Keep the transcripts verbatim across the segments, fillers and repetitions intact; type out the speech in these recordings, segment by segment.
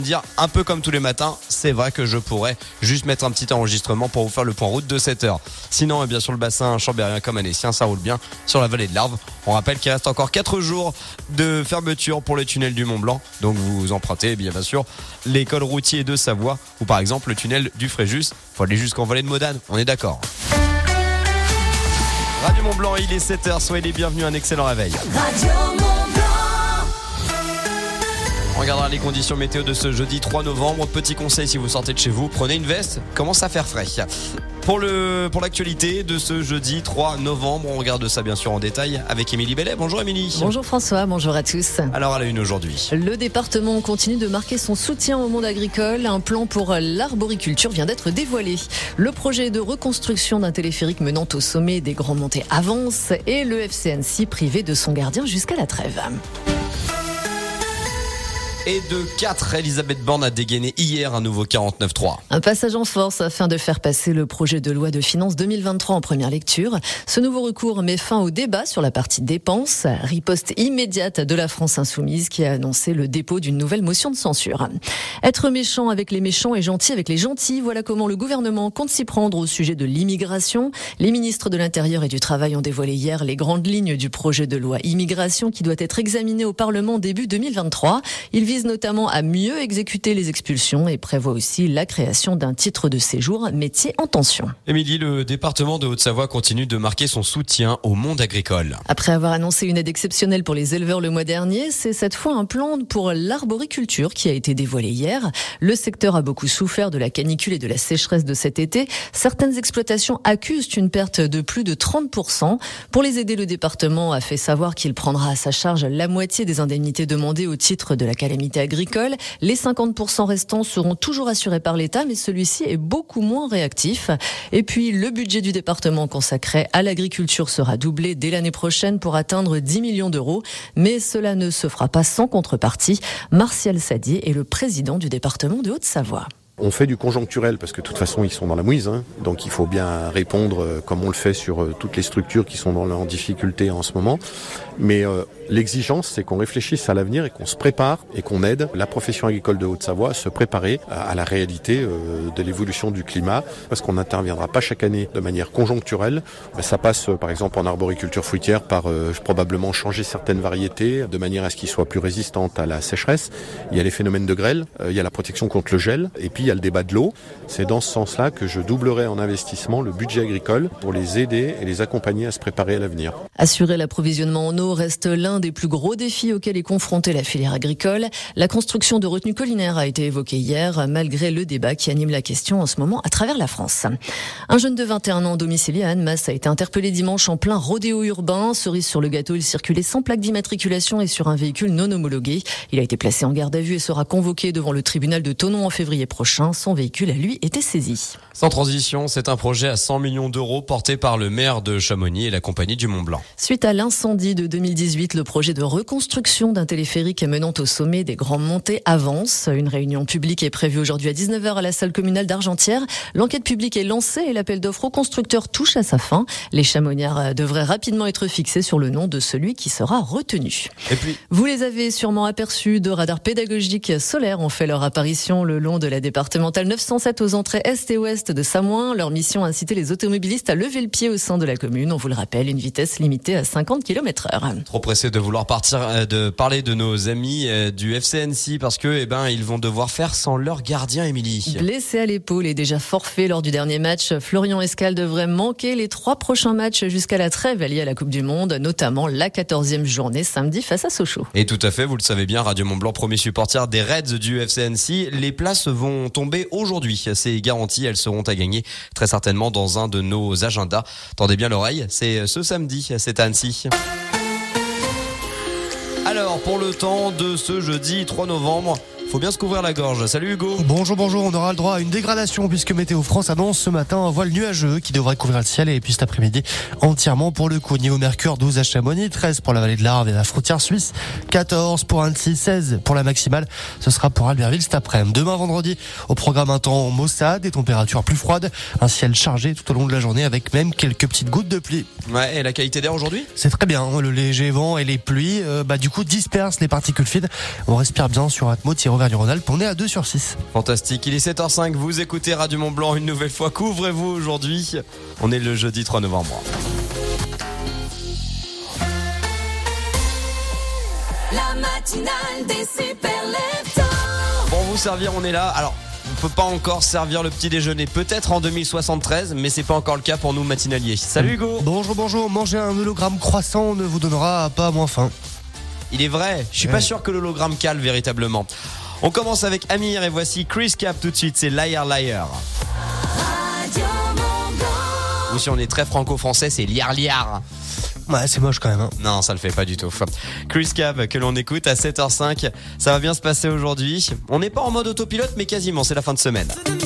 dire, un peu comme tous les matins, c'est vrai que je pourrais juste mettre un petit enregistrement pour vous faire le point route de sept heures. Sinon, eh bien sur le bassin chambérien comme annécien, ça roule bien sur la vallée de l'Arve. On rappelle qu'il reste encore quatre jours de fermeture pour le tunnel du Mont Blanc. Donc vous empruntez, bien, bien sûr, l'école routier de Savoie ou par exemple le tunnel du Fréjus. Faut aller jusqu'en vallée de Modane, on est d'accord. Radio Mont Blanc, il est sept heures, soyez les bienvenus, un excellent réveil. Radio Mont Blanc. On regardera les conditions météo de ce jeudi trois novembre. Petit conseil, si vous sortez de chez vous, prenez une veste, commence à faire frais. Pour, le, pour l'actualité de ce jeudi trois novembre, on regarde ça bien sûr en détail avec Émilie Bellet. Bonjour Émilie. Bonjour François, bonjour à tous. Alors à la une aujourd'hui. Le département continue de marquer son soutien au monde agricole. Un plan pour l'arboriculture vient d'être dévoilé. Le projet de reconstruction d'un téléphérique menant au sommet des Grands Montées avance et le F C N C privé de son gardien jusqu'à la trêve. Et de quatre, Elisabeth Borne a dégainé hier un nouveau quarante-neuf trois. Un passage en force afin de faire passer le projet de loi de finances deux mille vingt-trois en première lecture. Ce nouveau recours met fin au débat sur la partie dépenses. Riposte immédiate de la France insoumise qui a annoncé le dépôt d'une nouvelle motion de censure. Être méchant avec les méchants et gentil avec les gentils, voilà comment le gouvernement compte s'y prendre au sujet de l'immigration. Les ministres de l'Intérieur et du Travail ont dévoilé hier les grandes lignes du projet de loi immigration qui doit être examiné au Parlement début deux mille vingt-trois. Il vise notamment à mieux exécuter les expulsions et prévoit aussi la création d'un titre de séjour métier en tension. Émilie, le département de Haute-Savoie continue de marquer son soutien au monde agricole. Après avoir annoncé une aide exceptionnelle pour les éleveurs le mois dernier, c'est cette fois un plan pour l'arboriculture qui a été dévoilé hier. Le secteur a beaucoup souffert de la canicule et de la sécheresse de cet été. Certaines exploitations accusent une perte de plus de trente pour cent. Pour les aider, le département a fait savoir qu'il prendra à sa charge la moitié des indemnités demandées au titre de la calamité agricole. Les cinquante pour cent restants seront toujours assurés par l'État, mais celui-ci est beaucoup moins réactif. Et puis, le budget du département consacré à l'agriculture sera doublé dès l'année prochaine pour atteindre dix millions d'euros. Mais cela ne se fera pas sans contrepartie. Martial Sadier est le président du département de Haute-Savoie. On fait du conjoncturel parce que de toute façon ils sont dans la mouise, hein. Donc il faut bien répondre euh, comme on le fait sur euh, toutes les structures qui sont dans en difficulté en ce moment. Mais euh, l'exigence, c'est qu'on réfléchisse à l'avenir et qu'on se prépare et qu'on aide la profession agricole de Haute-Savoie à se préparer à, à la réalité euh, de l'évolution du climat, parce qu'on n'interviendra pas chaque année de manière conjoncturelle. Ben, ça passe euh, par exemple en arboriculture fruitière par euh, probablement changer certaines variétés de manière à ce qu'ils soient plus résistantes à la sécheresse. Il y a les phénomènes de grêle, euh, il y a la protection contre le gel, et puis il y a le débat de l'eau. C'est dans ce sens-là que je doublerai en investissement le budget agricole pour les aider et les accompagner à se préparer à l'avenir. Assurer l'approvisionnement en eau reste l'un des plus gros défis auxquels est confrontée la filière agricole. La construction de retenues collinaires a été évoquée hier, malgré le débat qui anime la question en ce moment à travers la France. Un jeune de vingt et un ans domicilié à Annemasse a été interpellé dimanche en plein rodéo urbain. Cerise sur le gâteau, il circulait sans plaque d'immatriculation et sur un véhicule non homologué. Il a été placé en garde à vue et sera convoqué devant le tribunal de Thonon en février prochain. Son véhicule, à lui, était saisi. Sans transition, c'est un projet à cent millions d'euros porté par le maire de Chamonix et la compagnie du Mont Blanc. Suite à l'incendie de deux mille dix-huit, le projet de reconstruction d'un téléphérique menant au sommet des Grands Montées avance. Une réunion publique est prévue aujourd'hui à dix-neuf heures à la salle communale d'Argentière. L'enquête publique est lancée et l'appel d'offres aux constructeurs touche à sa fin. Les Chamoniards devraient rapidement être fixés sur le nom de celui qui sera retenu. Et puis, vous les avez sûrement aperçus, deux radars pédagogiques solaires ont fait leur apparition le long de la départementale neuf cent sept aux entrées est et ouest de Samoin. Leur mission, inciter les automobilistes à lever le pied au sein de la commune. On vous le rappelle, une vitesse limitée à cinquante kilomètres heure. Trop pressé de vouloir partir, de parler de nos amis du F C N C parce que, eh ben, ils vont devoir faire sans leur gardien, Émilie. Blessé à l'épaule et déjà forfait lors du dernier match, Florian Escal devrait manquer les trois prochains matchs jusqu'à la trêve liée à la Coupe du Monde, notamment la quatorzième journée samedi face à Sochaux. Et tout à fait, vous le savez bien, Radio Mont Blanc, premier supporter des Reds du F C N C. Les places vont tomber aujourd'hui. C'est garanti, elles seront à gagner très certainement dans un de nos agendas. Tendez bien l'oreille, c'est ce samedi, c'est à Annecy. Alors, pour le temps de ce jeudi trois novembre, faut bien se couvrir la gorge. Salut Hugo. Bonjour, bonjour. On aura le droit à une dégradation puisque Météo France annonce ce matin un voile nuageux qui devrait couvrir le ciel et puis cet après-midi entièrement pour le coup. Niveau mercure, douze à Chamonix, treize pour la vallée de l'Arve et la frontière suisse, quatorze pour Annecy, seize pour la maximale. Ce sera pour Albertville cet après-midi. Demain vendredi, au programme un temps maussade, des températures plus froides, un ciel chargé tout au long de la journée avec même quelques petites gouttes de pluie. Ouais, et la qualité d'air aujourd'hui ? C'est très bien. Le léger vent et les pluies, euh, bah du coup dispersent les particules fines. On respire bien sur Atmo. Auvergne-Rhône-Alpes, on est à deux sur six. Fantastique, il est sept heures cinq, vous écoutez Radio Mont-Blanc une nouvelle fois. Couvrez-vous aujourd'hui, on est le jeudi trois novembre. La matinale des super leftos. Pour vous servir, on est là. Alors, on peut pas encore servir le petit déjeuner. Peut-être en deux mille soixante-treize, mais c'est pas encore le cas pour nous matinaliers. Salut Hugo. Bonjour, bonjour. Manger un hologramme croissant ne vous donnera pas moins faim. Il est vrai, je suis Ouais. pas sûr que l'hologramme cale véritablement. On commence avec Amir et voici Chris Cap tout de suite, c'est Liar Liar. Radio Mont-Blanc. Ou si on est très franco-français, c'est Liar Liar. Ouais, c'est moche quand même. Hein. Non, ça le fait pas du tout. Chris Cab que l'on écoute à sept heures cinq. Ça va bien se passer aujourd'hui. On n'est pas en mode autopilote, mais quasiment, c'est la fin de semaine.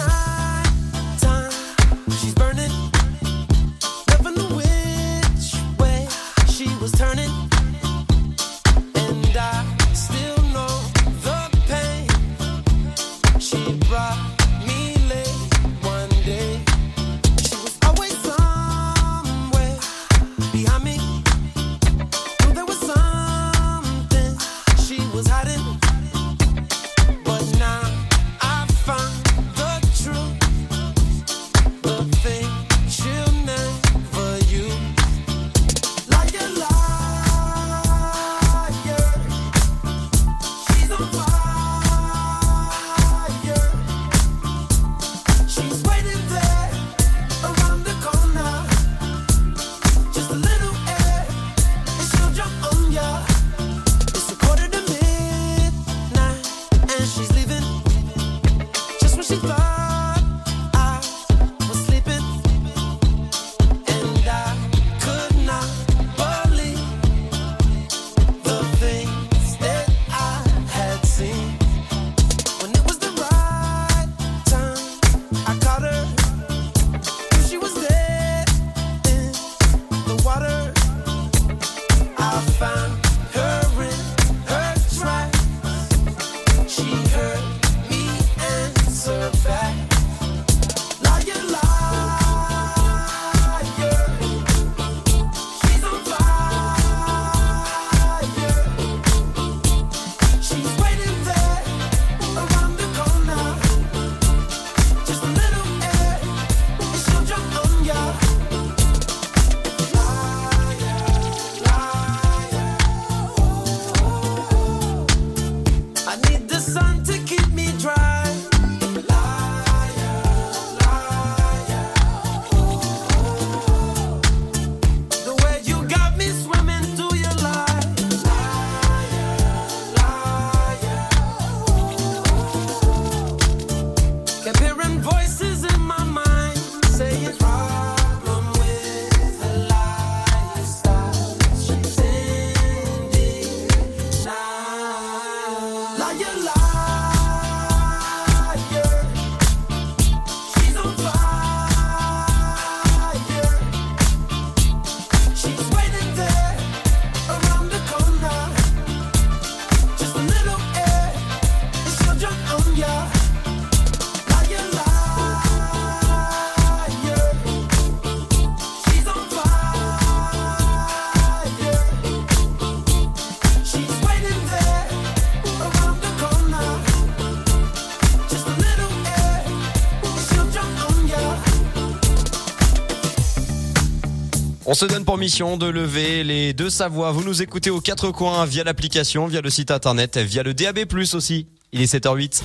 On se donne pour mission de lever les deux Savoies. Vous nous écoutez aux quatre coins via l'application, via le site internet, via le D A B plus aussi. Il est sept heures huit.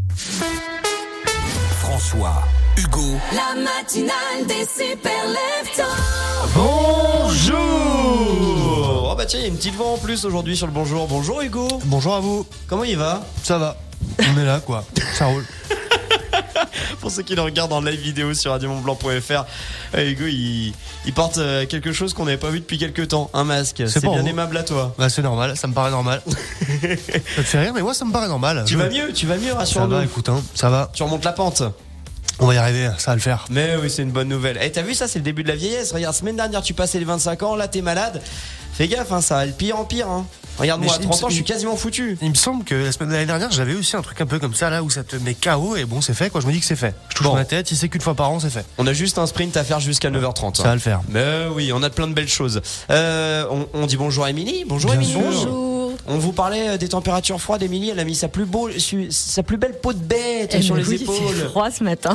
François, Hugo, La matinale des super leftos. Bonjour. Oh bah tiens, il y a une petite voix en plus aujourd'hui sur le bonjour. Bonjour Hugo. Bonjour à vous. Comment il va? Ça va. On est là, quoi. Ça roule. Pour ceux qui le regardent en live vidéo sur radio mont blanc point f r, euh, Hugo il, il porte euh, quelque chose qu'on n'avait pas vu depuis quelques temps, un masque. C'est bien vous. aimable à toi. Bah, c'est normal, ça me paraît normal. Ça te fait rire, mais moi ça me paraît normal. Tu Je- vas mieux, tu vas mieux, Ça rassure-nous. va, écoute, hein, ça va. Tu remontes la pente. On va y arriver, ça va le faire. Mais oui, c'est une bonne nouvelle. Eh, t'as vu ça, c'est le début de la vieillesse. Regarde, semaine dernière tu passais les vingt-cinq ans, là t'es malade. Fais gaffe, hein, ça va de pire en pire. Hein. Regarde-moi, Mais à je- trente ans, je il- suis quasiment foutu. Il me semble que la semaine de l'année dernière, j'avais aussi un truc un peu comme ça, là, où ça te met K O, et bon, c'est fait, quoi. Je me dis que c'est fait. Je touche Bon. ma tête, si c'est qu'une fois par an, c'est fait. On a juste un sprint à faire jusqu'à neuf heures trente. Ça va le faire. Mais oui, on a plein de belles choses. Euh, on, on dit bonjour à Émilie. Bonjour Bien Émilie. sûr. Bonjour. On vous parlait des températures froides. Émilie, elle a mis sa plus, beau, sa plus belle peau de bête Eh sur mais les oui, épaules. Il fait froid ce matin.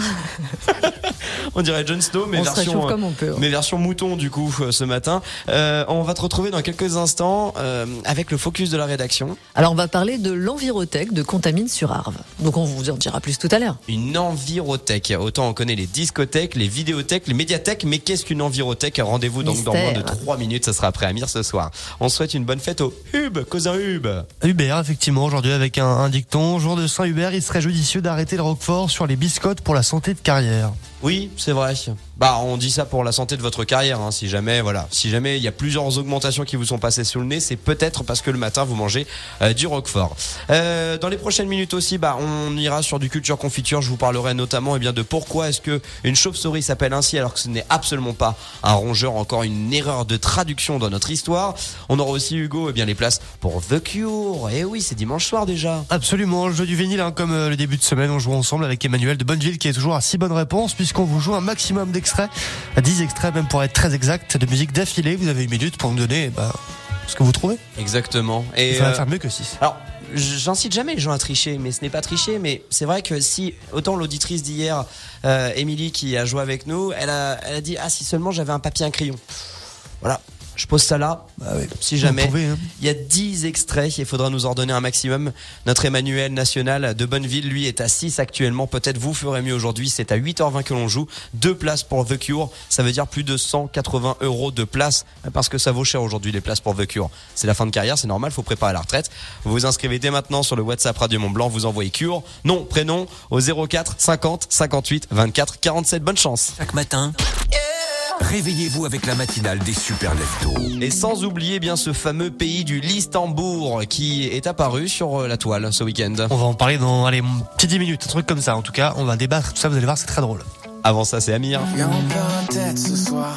On dirait Jon Snow, mais on version, se réchauffe comme on peut. Hein. mais version mouton du coup ce matin. Euh, on va te retrouver dans quelques instants euh, avec le focus de la rédaction. Alors on va parler de l'envirothèque de Contamine-sur-Arve. Donc on vous en dira plus tout à l'heure. Une envirothèque. Autant on connaît les discothèques, les vidéothèques, les médiathèques, mais qu'est-ce qu'une envirothèque? Rendez-vous donc Mystère. dans moins de trois minutes. Ça sera après Amir ce soir. On souhaite une bonne fête au Hub, cousin Hub. Hubert, effectivement, aujourd'hui avec un, un dicton. Jour de Saint-Hubert, il serait judicieux d'arrêter le Roquefort sur les biscottes pour la santé de carrière. Oui, c'est vrai. Bah, on dit ça pour la santé de votre carrière. Hein. Si jamais, voilà, si jamais il y a plusieurs augmentations qui vous sont passées sous le nez, c'est peut-être parce que le matin vous mangez euh, du Roquefort. Euh, dans les prochaines minutes aussi, bah, on ira sur du culture confiture. Je vous parlerai notamment, eh bien, de pourquoi est-ce que une chauve-souris s'appelle ainsi alors que ce n'est absolument pas un rongeur. Encore une erreur de traduction dans notre histoire. On aura aussi Hugo, eh bien, les places pour The Cure. Et oui, c'est dimanche soir déjà. Absolument, le jeu du vinyle, hein, comme euh, le début de semaine, on joue ensemble avec Emmanuel de Bonneville qui est toujours à six bonnes réponses puisqu'on vous joue un maximum d'extraits, dix extraits même pour être très exact, de musique d'affilée. Vous avez une minute pour nous donner bah, ce que vous trouvez. Exactement. Et Il faudrait euh, faire mieux que six. Alors, j'incite jamais les gens à tricher, mais ce n'est pas tricher. Mais c'est vrai que si, autant l'auditrice d'hier, euh, Émilie, qui a joué avec nous, elle a, elle a dit, ah, si seulement j'avais un papier, un crayon. Voilà. Je pose ça là, Bah oui. si jamais. Vous pouvez, hein. Il y a dix extraits, il faudra nous en donner un maximum. Notre Emmanuel National de Bonneville, lui, est à six actuellement. Peut-être vous ferez mieux aujourd'hui, c'est à huit heures vingt que l'on joue. Deux places pour The Cure, ça veut dire plus de cent quatre-vingts euros de place, parce que ça vaut cher aujourd'hui les places pour The Cure. C'est la fin de carrière, c'est normal, faut préparer la retraite. Vous vous inscrivez dès maintenant sur le WhatsApp Radio Mont Blanc, vous envoyez Cure, nom, prénom, au zéro quatre cinquante cinquante-huit vingt-quatre quarante-sept. Bonne chance. Chaque matin, réveillez-vous avec la matinale des super leftos. Et sans oublier bien ce fameux pays du Listembourg qui est apparu sur la toile ce week-end. On va en parler dans allez, petit dix minutes, un truc comme ça. En tout cas, on va débattre, tout ça, vous allez voir, c'est très drôle. Avant ça, c'est Amir. Viens, on perd la tête ce soir.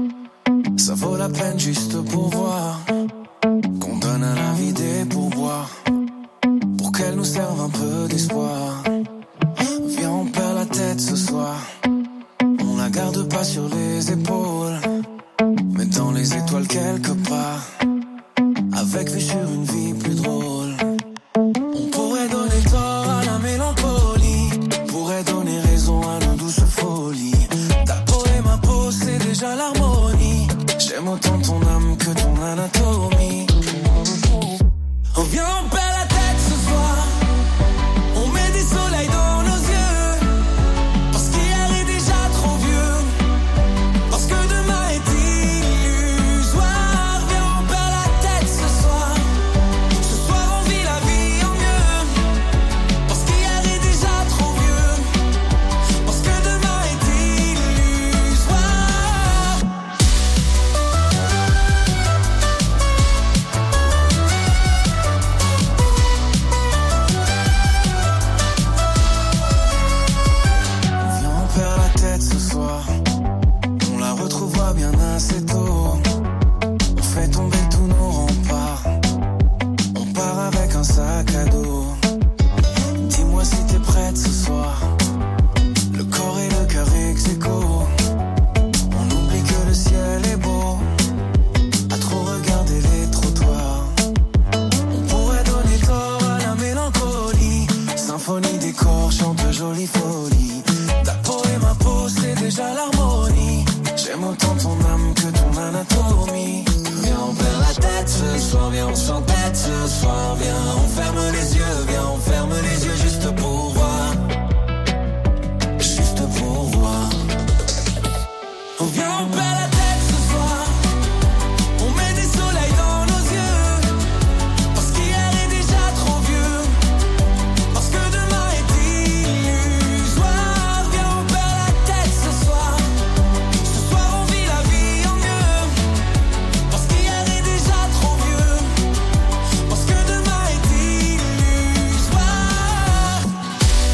Ça vaut la peine juste pour voir qu'on donne à la vie des pourboires pour qu'elle nous serve un peu d'espoir. Viens, on perd la tête ce soir. On la garde pas sur les épaules, mais dans les étoiles quelque part, avec vue sur une vie plus drôle. On pourrait donner tort à la mélancolie, pourrait donner raison à nos douces folies. Ta peau et ma peau, c'est déjà l'harmonie. J'aime autant ton âme que ton anatomie. On vient, on perd la tête ce soir. On met des soleils dans nos yeux, parce qu'hier est déjà trop vieux, parce que demain est illusoire. Viens, on perd la tête ce soir. Ce soir on vit la vie en mieux, parce qu'hier est déjà trop vieux, parce que demain est illusoire. Viens, on perd la tête ce soir. On la retrouvera bien assez tôt. On fait tomber tous nos remparts. On part avec un sac à dos. Dis-moi si t'es prête ce soir. Le corps et le cœur ex aequo. On oublie que le ciel est beau. À trop regarder les trottoirs. On pourrait donner tort à la mélancolie. Symphonie des corps chante jolie folie. Ta peau et ma peau, c'est déjà l'harmonie. J'aime autant ton âme que ton anatomie. Viens, on perd la tête ce soir. Viens, on s'entête ce soir. Viens, on ferme les yeux. Viens, on ferme les yeux juste pour voir. Juste pour voir. On vient, on perd la tête ce soir. On met des soleils dans nos yeux, parce qu'hier est déjà trop vieux, parce que demain est illusoire. Viens, on perd la tête ce soir. Ce soir on vit la vie en mieux, parce qu'hier est déjà trop vieux, parce que demain est illusoire.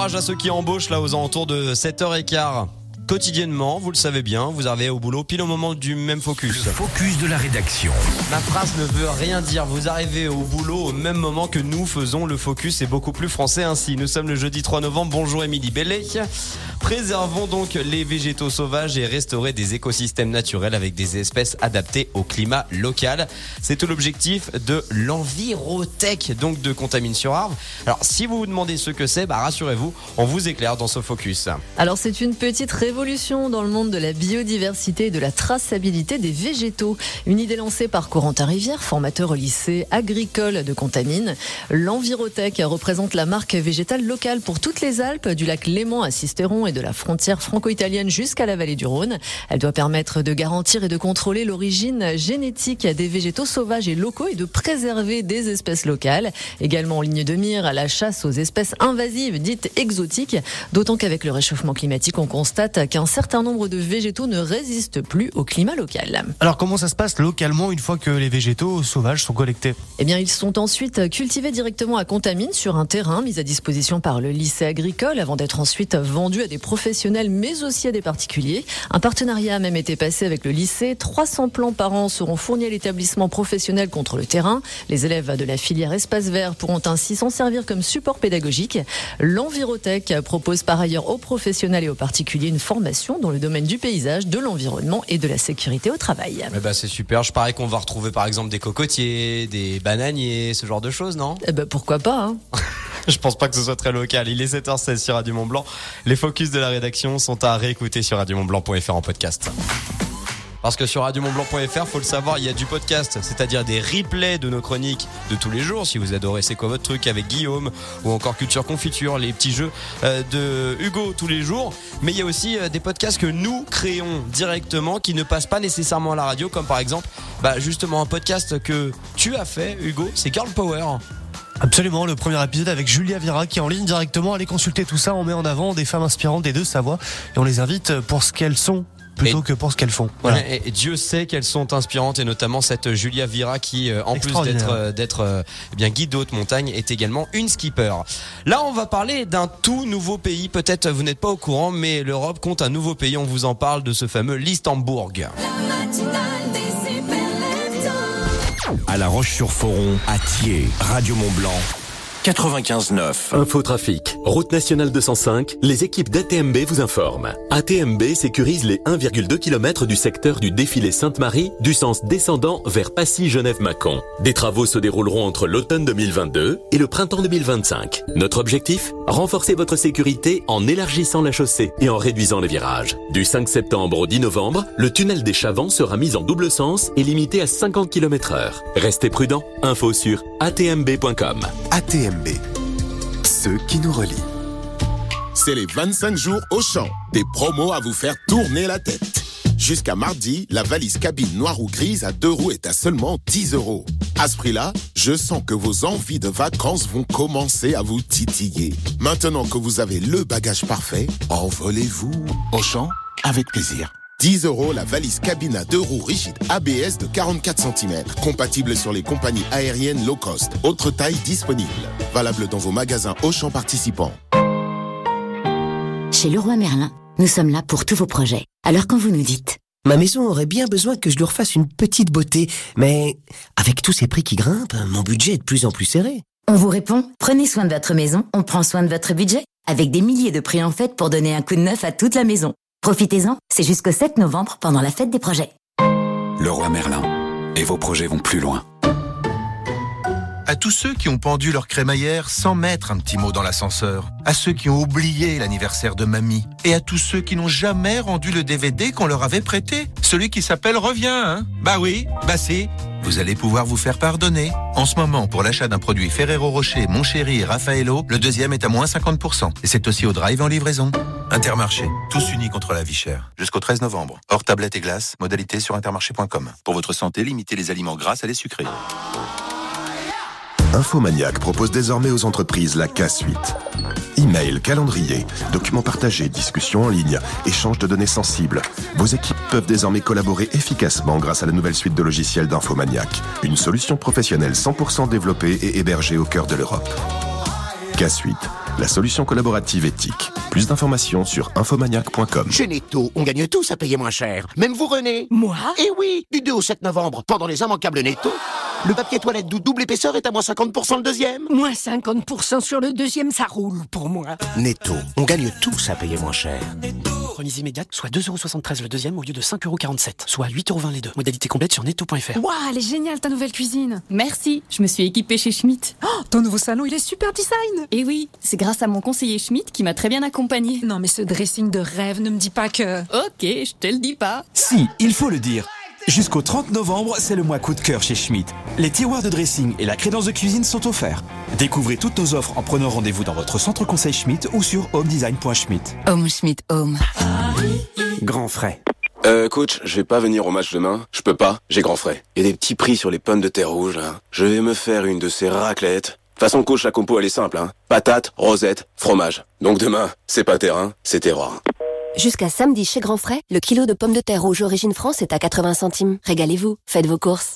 courage à ceux qui embauchent là aux alentours de sept heures quinze. Quotidiennement, vous le savez bien, vous arrivez au boulot pile au moment du même focus. Le focus de la rédaction. Ma phrase ne veut rien dire. Vous arrivez au boulot au même moment que nous faisons le focus. C'est beaucoup plus français ainsi. Nous sommes le jeudi trois novembre. Bonjour Émilie Bellet. Préservons donc les végétaux sauvages et restaurer des écosystèmes naturels avec des espèces adaptées au climat local. C'est tout l'objectif de l'Envirotech, donc de Contamine sur Arve. Alors, si vous vous demandez ce que c'est, bah rassurez-vous, on vous éclaire dans ce focus. Alors, c'est une petite révolution dans le monde de la biodiversité et de la traçabilité des végétaux. Une idée lancée par Corentin Rivière, formateur au lycée agricole de Contamine. L'Envirotech représente la marque végétale locale pour toutes les Alpes, du lac Léman à Sisteron et de la frontière franco-italienne jusqu'à la vallée du Rhône. Elle doit permettre de garantir et de contrôler l'origine génétique des végétaux sauvages et locaux et de préserver des espèces locales. Également en ligne de mire à la chasse aux espèces invasives dites exotiques, d'autant qu'avec le réchauffement climatique, on constate qu'un certain nombre de végétaux ne résistent plus au climat local. Alors comment ça se passe localement une fois que les végétaux sauvages sont collectés ? Eh bien, ils sont ensuite cultivés directement à Contamine sur un terrain mis à disposition par le lycée agricole avant d'être ensuite vendus à des professionnels mais aussi à des particuliers. Un partenariat a même été passé avec le lycée. trois cents plants par an seront fournis à l'établissement professionnel contre le terrain. Les élèves de la filière Espace Vert pourront ainsi s'en servir comme support pédagogique. L'Envirotech propose par ailleurs aux professionnels et aux particuliers une formation dans le domaine du paysage, de l'environnement et de la sécurité au travail. Eh ben, c'est super. Je parie qu'on va retrouver par exemple des cocotiers, des bananiers, ce genre de choses, non ? Eh ben, pourquoi pas, hein. Je pense pas que ce soit très local. Il est sept heures seize sur Radio Mont-Blanc. Les focus de la rédaction sont à réécouter sur radio mont blanc point f r en podcast. Parce que sur radio mont blanc point f r, faut le savoir, il y a du podcast, c'est-à-dire des replays de nos chroniques de tous les jours. Si vous adorez C'est quoi votre truc avec Guillaume ou encore Culture Confiture, les petits jeux de Hugo tous les jours. Mais il y a aussi des podcasts que nous créons directement qui ne passent pas nécessairement à la radio, comme par exemple, bah justement un podcast que tu as fait, Hugo, c'est Girl Power. Absolument, le premier épisode avec Julia Vira qui est en ligne directement. Allez consulter tout ça, on met en avant des femmes inspirantes des Deux-Savoie et on les invite pour ce qu'elles sont plutôt et, que pour ce qu'elles font. Voilà. Et, et Dieu sait qu'elles sont inspirantes et notamment cette Julia Vira qui, en plus d'être, d'être eh bien guide de haute montagne, est également une skipper. Là, on va parler d'un tout nouveau pays. Peut-être vous n'êtes pas au courant, mais l'Europe compte un nouveau pays. On vous en parle de ce fameux l'Istanbul. À La Roche-sur-Foron, à Thiers, Radio Mont-Blanc, quatre-vingt-quinze neuf. Infotrafic, route nationale deux cent cinq, les équipes d'A T M B vous informent. A T M B sécurise les un virgule deux kilomètres du secteur du défilé Sainte-Marie du sens descendant vers Passy-Genève-Mâcon. Des travaux se dérouleront entre l'automne deux mille vingt-deux et le printemps deux mille vingt-cinq. Notre objectif ? Renforcer votre sécurité en élargissant la chaussée et en réduisant les virages. Du cinq septembre au dix novembre, le tunnel des Chavants sera mis en double sens et limité à cinquante kilomètres heure. Restez prudents, info sur a t m b point com. A T M B, ceux qui nous relient. C'est les vingt-cinq jours Auchan. Des promos à vous faire tourner la tête. Jusqu'à mardi, la valise cabine noire ou grise à deux roues est à seulement dix euros. À ce prix-là, je sens que vos envies de vacances vont commencer à vous titiller. Maintenant que vous avez le bagage parfait, envolez-vous. Auchan, avec plaisir. dix euros la valise cabine à deux roues rigide A B S de quarante-quatre centimètres. Compatible sur les compagnies aériennes low cost. Autre taille disponible. Valable dans vos magasins Auchan participants. Chez Leroy Merlin, nous sommes là pour tous vos projets. Alors quand vous nous dites « Ma maison aurait bien besoin que je lui refasse une petite beauté, mais avec tous ces prix qui grimpent, mon budget est de plus en plus serré. » On vous répond « Prenez soin de votre maison, on prend soin de votre budget. » Avec des milliers de prix en fête pour donner un coup de neuf à toute la maison. Profitez-en, c'est jusqu'au sept novembre pendant la fête des projets. Leroy Merlin. Et vos projets vont plus loin. À tous ceux qui ont pendu leur crémaillère sans mettre un petit mot dans l'ascenseur. À ceux qui ont oublié l'anniversaire de mamie. Et à tous ceux qui n'ont jamais rendu le D V D qu'on leur avait prêté. Celui qui s'appelle Revient, hein. Bah oui, bah si. Vous allez pouvoir vous faire pardonner. En ce moment, pour l'achat d'un produit Ferrero Rocher, Mon Chéri et Raffaello, le deuxième est à moins cinquante pour cent. Et c'est aussi au drive en livraison. Intermarché, tous unis contre la vie chère. Jusqu'au treize novembre. Hors tablette et glace, modalité sur intermarché point com. Pour votre santé, limitez les aliments gras à les sucrés. Infomaniac propose désormais aux entreprises la K Suite. Email, calendrier, documents partagés, discussions en ligne, échange de données sensibles. Vos équipes peuvent désormais collaborer efficacement grâce à la nouvelle suite de logiciels d'Infomaniac. Une solution professionnelle cent pour cent développée et hébergée au cœur de l'Europe. K Suite, la solution collaborative éthique. Plus d'informations sur infomaniac point com. Chez Netto, on gagne tous à payer moins cher. Même vous, René. Moi ? Eh oui, du deux au sept novembre, pendant les immanquables Netto. Le papier toilette de double épaisseur est à moins cinquante pour cent le deuxième. Moins cinquante pour cent sur le deuxième, ça roule pour moi. Netto, on gagne tous à payer moins cher. Remise immédiate, soit deux euros soixante-treize le deuxième au lieu de cinq euros quarante-sept, soit huit euros vingt les deux. Modalité complète sur netto point f r. Waouh, elle est géniale ta nouvelle cuisine. Merci, je me suis équipée chez Schmitt. Oh, ton nouveau salon, il est super design. Et oui, c'est grâce à mon conseiller Schmitt qui m'a très bien accompagnée. Non mais ce dressing de rêve, ne me dis pas que... Ok, je te le dis pas. Si, il faut le dire. Jusqu'au trente novembre, c'est le mois coup de cœur chez Schmitt. Les tiroirs de dressing et la crédence de cuisine sont offerts. Découvrez toutes nos offres en prenant rendez-vous dans votre centre conseil Schmitt ou sur home design point schmitt. Home Schmitt Home. Grand frais. Euh, coach, je vais pas venir au match demain. Je peux pas, j'ai grand frais. Il y a des petits prix sur les pommes de terre rouges, là. Je vais me faire une de ces raclettes. De toute façon, coach, la compo, elle est simple, hein. Patates, rosette, fromage. Donc demain, c'est pas terrain, c'est terroir. Jusqu'à samedi chez Grand Frais, le kilo de pommes de terre rouge origine France est à quatre-vingts centimes. Régalez-vous, faites vos courses.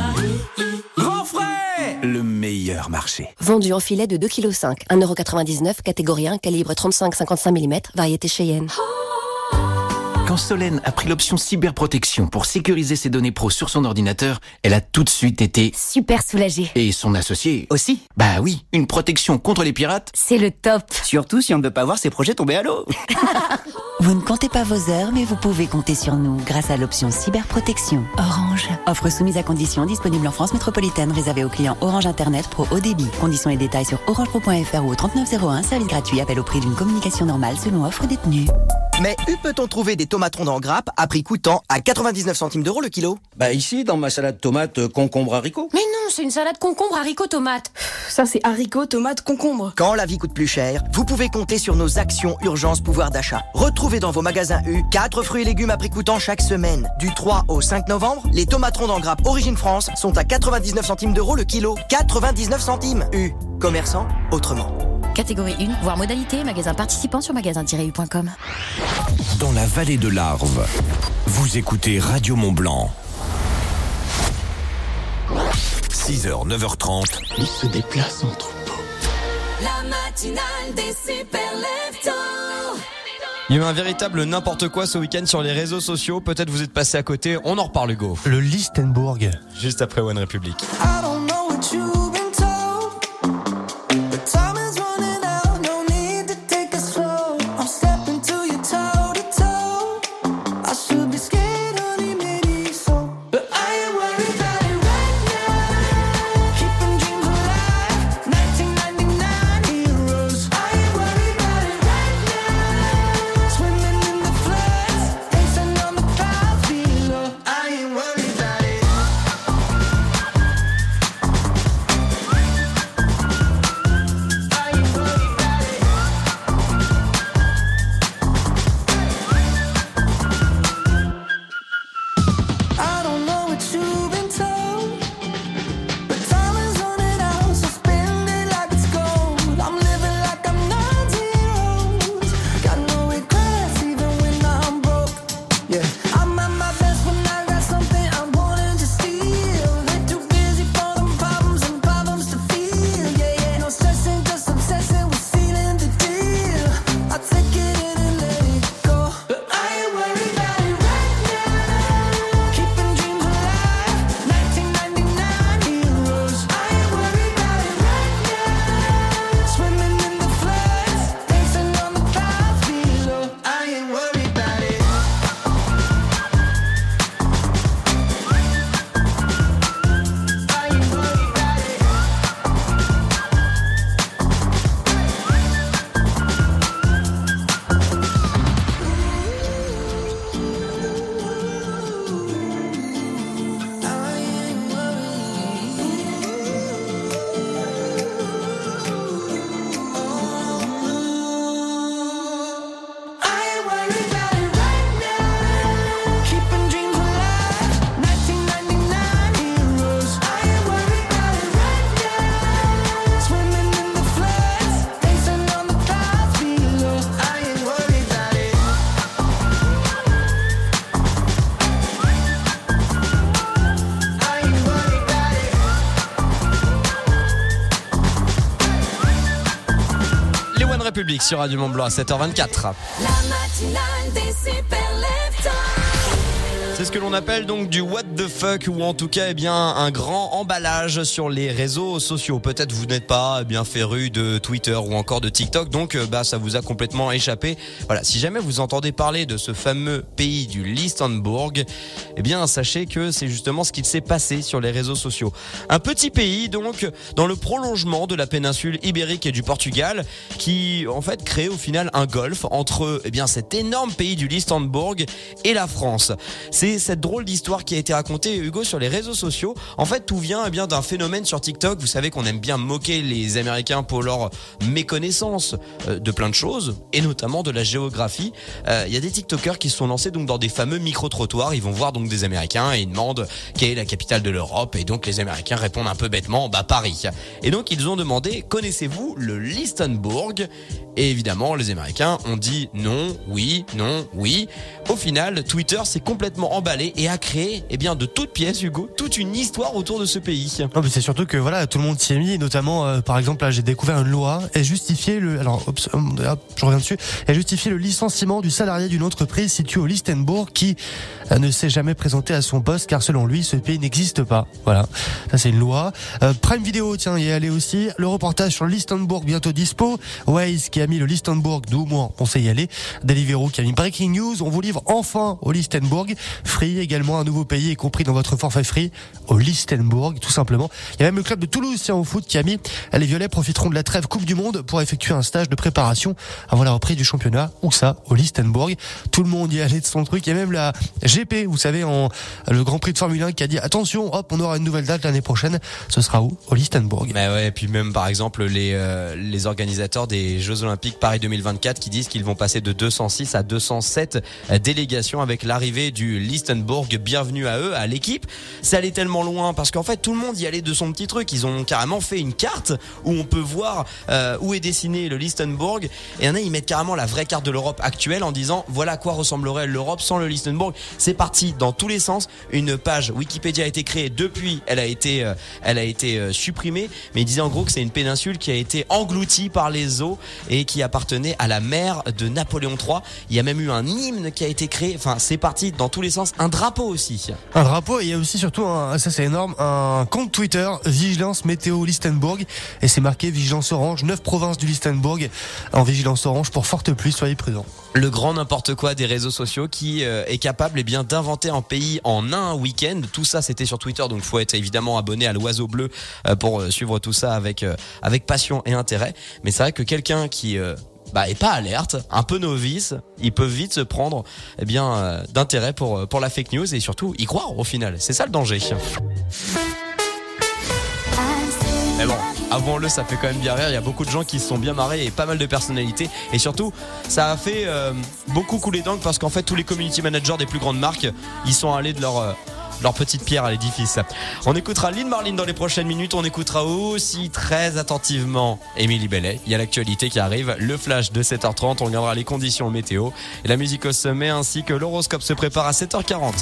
Grand frais, le meilleur marché. Vendu en filet de deux virgule cinq kilos, un euro quatre-vingt-dix-neuf, catégorie un, calibre trente-cinq à cinquante-cinq millimètres, variété Cheyenne. Quand Solène a pris l'option cyberprotection pour sécuriser ses données pro sur son ordinateur, elle a tout de suite été super soulagée. Et son associé aussi. Bah oui, une protection contre les pirates, c'est le top. Surtout si on ne veut pas voir ses projets tomber à l'eau. Vous ne comptez pas vos heures, mais vous pouvez compter sur nous grâce à l'option cyberprotection. Orange. Offre soumise à conditions, disponible en France métropolitaine, réservée aux clients Orange Internet Pro haut débit. Conditions et détails sur orange pro point f r ou au trente-neuf zéro un, service gratuit, appel au prix d'une communication normale selon offre détenue. Mais où peut-on trouver des tomates rondes en grappe à prix coûtant à quatre-vingt-dix-neuf centimes d'euros le kilo? Bah ici, dans ma salade tomate concombre haricot. Mais non, c'est une salade concombre haricot tomate. Ça c'est haricot tomate concombre. Quand la vie coûte plus cher, vous pouvez compter sur nos actions urgence pouvoir d'achat. Retrouvez dans vos magasins U quatre fruits et légumes à prix coûtant chaque semaine. Du trois au cinq novembre, les tomates rondes en grappe Origine France sont à quatre-vingt-dix-neuf centimes d'euros le kilo. quatre-vingt-dix-neuf centimes. U. Commerçant autrement. Catégorie un, voire modalité, magasin participant sur magasin tiret u point com. Dans la vallée de l'Arve, vous écoutez Radio Mont-Blanc. six heures, neuf heures trente. Il se déplace en troupeau. La matinale des super leftos. Il y a eu un véritable n'importe quoi ce week-end sur les réseaux sociaux. Peut-être vous êtes passé à côté. On en reparle, Hugo. Le Lichtenbourg. Juste après One Republic. République sur Radio Mont Blanc à sept heures vingt-quatre. La matinale des super leftos. C'est ce que l'on appelle donc du what the fuck, ou en tout cas eh bien un grand emballage sur les réseaux sociaux. Peut-être vous n'êtes pas eh bien féru de Twitter ou encore de TikTok, donc bah ça vous a complètement échappé. Voilà, si jamais vous entendez parler de ce fameux pays du Lichtenbourg, eh bien sachez que c'est justement ce qu'il s'est passé sur les réseaux sociaux. Un petit pays donc dans le prolongement de la péninsule ibérique et du Portugal, qui en fait crée au final un golfe entre eh bien cet énorme pays du Lichtenbourg et la France. C'est cette drôle d'histoire qui a été racontée, Hugo, sur les réseaux sociaux. En fait, tout vient eh bien d'un phénomène sur TikTok. Vous savez qu'on aime bien moquer les Américains pour leur méconnaissance de plein de choses, et notamment de la géographie. Il euh, y a des TikTokers qui se sont lancés donc dans des fameux micro-trottoirs. Ils vont voir donc des Américains et ils demandent quelle est la capitale de l'Europe, et donc les Américains répondent un peu bêtement, bah Paris. Et donc ils ont demandé, connaissez-vous le Lichtenbourg? Et évidemment, les Américains ont dit non, oui, non, oui. Au final, Twitter s'est complètement emballé et a créé, eh bien, de toutes pièces, Hugo, toute une histoire autour de ce pays. Non, mais c'est surtout que voilà, tout le monde s'y est mis, et notamment, euh, par exemple, là, j'ai découvert une loi et justifié le, alors, hop, hop, je reviens dessus, et justifié le licenciement du salarié d'une entreprise située au Lichtenbourg qui euh, ne s'est jamais présenté à son poste, car selon lui, ce pays n'existe pas. Voilà, ça c'est une loi. Euh, Prime Video, tiens, y est allé aussi. Le reportage sur le Lichtenbourg bientôt dispo. Waze qui a mis le Lichtenbourg, d'où moi on sait y aller. Deliveroo qui a mis Breaking News, on vous livre enfin au Lichtenbourg. Free également, un nouveau pays est compris dans votre forfait Free au Lichtenbourg, tout simplement. Il y a même le club de Toulouse, tiens, au foot, qui a mis les Violets profiteront de la trêve Coupe du Monde pour effectuer un stage de préparation avant la reprise du championnat. Où ça? Au Lichtenbourg. Tout le monde y est allé de son truc. Il y a même la G P, vous savez, en, le Grand Prix de Formule un qui a dit attention, hop, on aura une nouvelle date l'année prochaine. Ce sera où? Au Lichtenbourg. Mais ouais, et puis même par exemple les euh, les organisateurs des Jeux Olympiques Paris deux mille vingt-quatre qui disent qu'ils vont passer de deux cent six à deux cent sept délégations avec l'arrivée du Lichtenbourg. Bienvenue à eux, à l'équipe. Ça allait tellement loin parce qu'en fait tout le monde y allait de son petit truc. Ils ont carrément fait une carte où on peut voir euh, où est dessiné le Lichtenbourg, et il y en a, ils mettent carrément la vraie carte de l'Europe actuelle en disant voilà à quoi ressemblerait l'Europe sans le Lichtenbourg. C'est parti dans tous les sens. Une page Wikipédia a été créée depuis, elle a été euh, elle a été euh, supprimée, mais ils disaient en gros que c'est une péninsule qui a été engloutie par les eaux et qui appartenait à la mère de Napoléon trois. Il y a même eu un hymne qui a été créé. Enfin, c'est parti dans tous les sens. Un drapeau aussi. Un drapeau, et il y a aussi surtout, un, ça c'est énorme, un compte Twitter, Vigilance Météo Lichtenbourg, et c'est marqué Vigilance Orange, neuf provinces du Lichtenbourg en Vigilance Orange pour forte pluie, soyez prudents. Le grand n'importe quoi des réseaux sociaux qui euh, est capable eh bien d'inventer un pays en un week-end. Tout ça c'était sur Twitter, donc faut être évidemment abonné à l'Oiseau Bleu euh, pour euh, suivre tout ça avec euh, avec passion et intérêt. Mais c'est vrai que quelqu'un qui euh, bah est pas alerte, un peu novice, il peut vite se prendre eh bien euh, d'intérêt pour pour la fake news et surtout y croire au final. C'est ça le danger. Mais bon, avouons-le, ça fait quand même bien rire. Il y a beaucoup de gens qui se sont bien marrés et pas mal de personnalités. Et surtout, ça a fait euh, beaucoup couler d'encre parce qu'en fait, tous les community managers des plus grandes marques, ils sont allés de leur... Euh, leur petite pierre à l'édifice. On écoutera Lynn Marlin dans les prochaines minutes. On écoutera aussi très attentivement Émilie Bellet. Il y a l'actualité qui arrive, le flash de sept heures trente. On regardera les conditions météo et la musique au sommet ainsi que l'horoscope se prépare à sept heures quarante.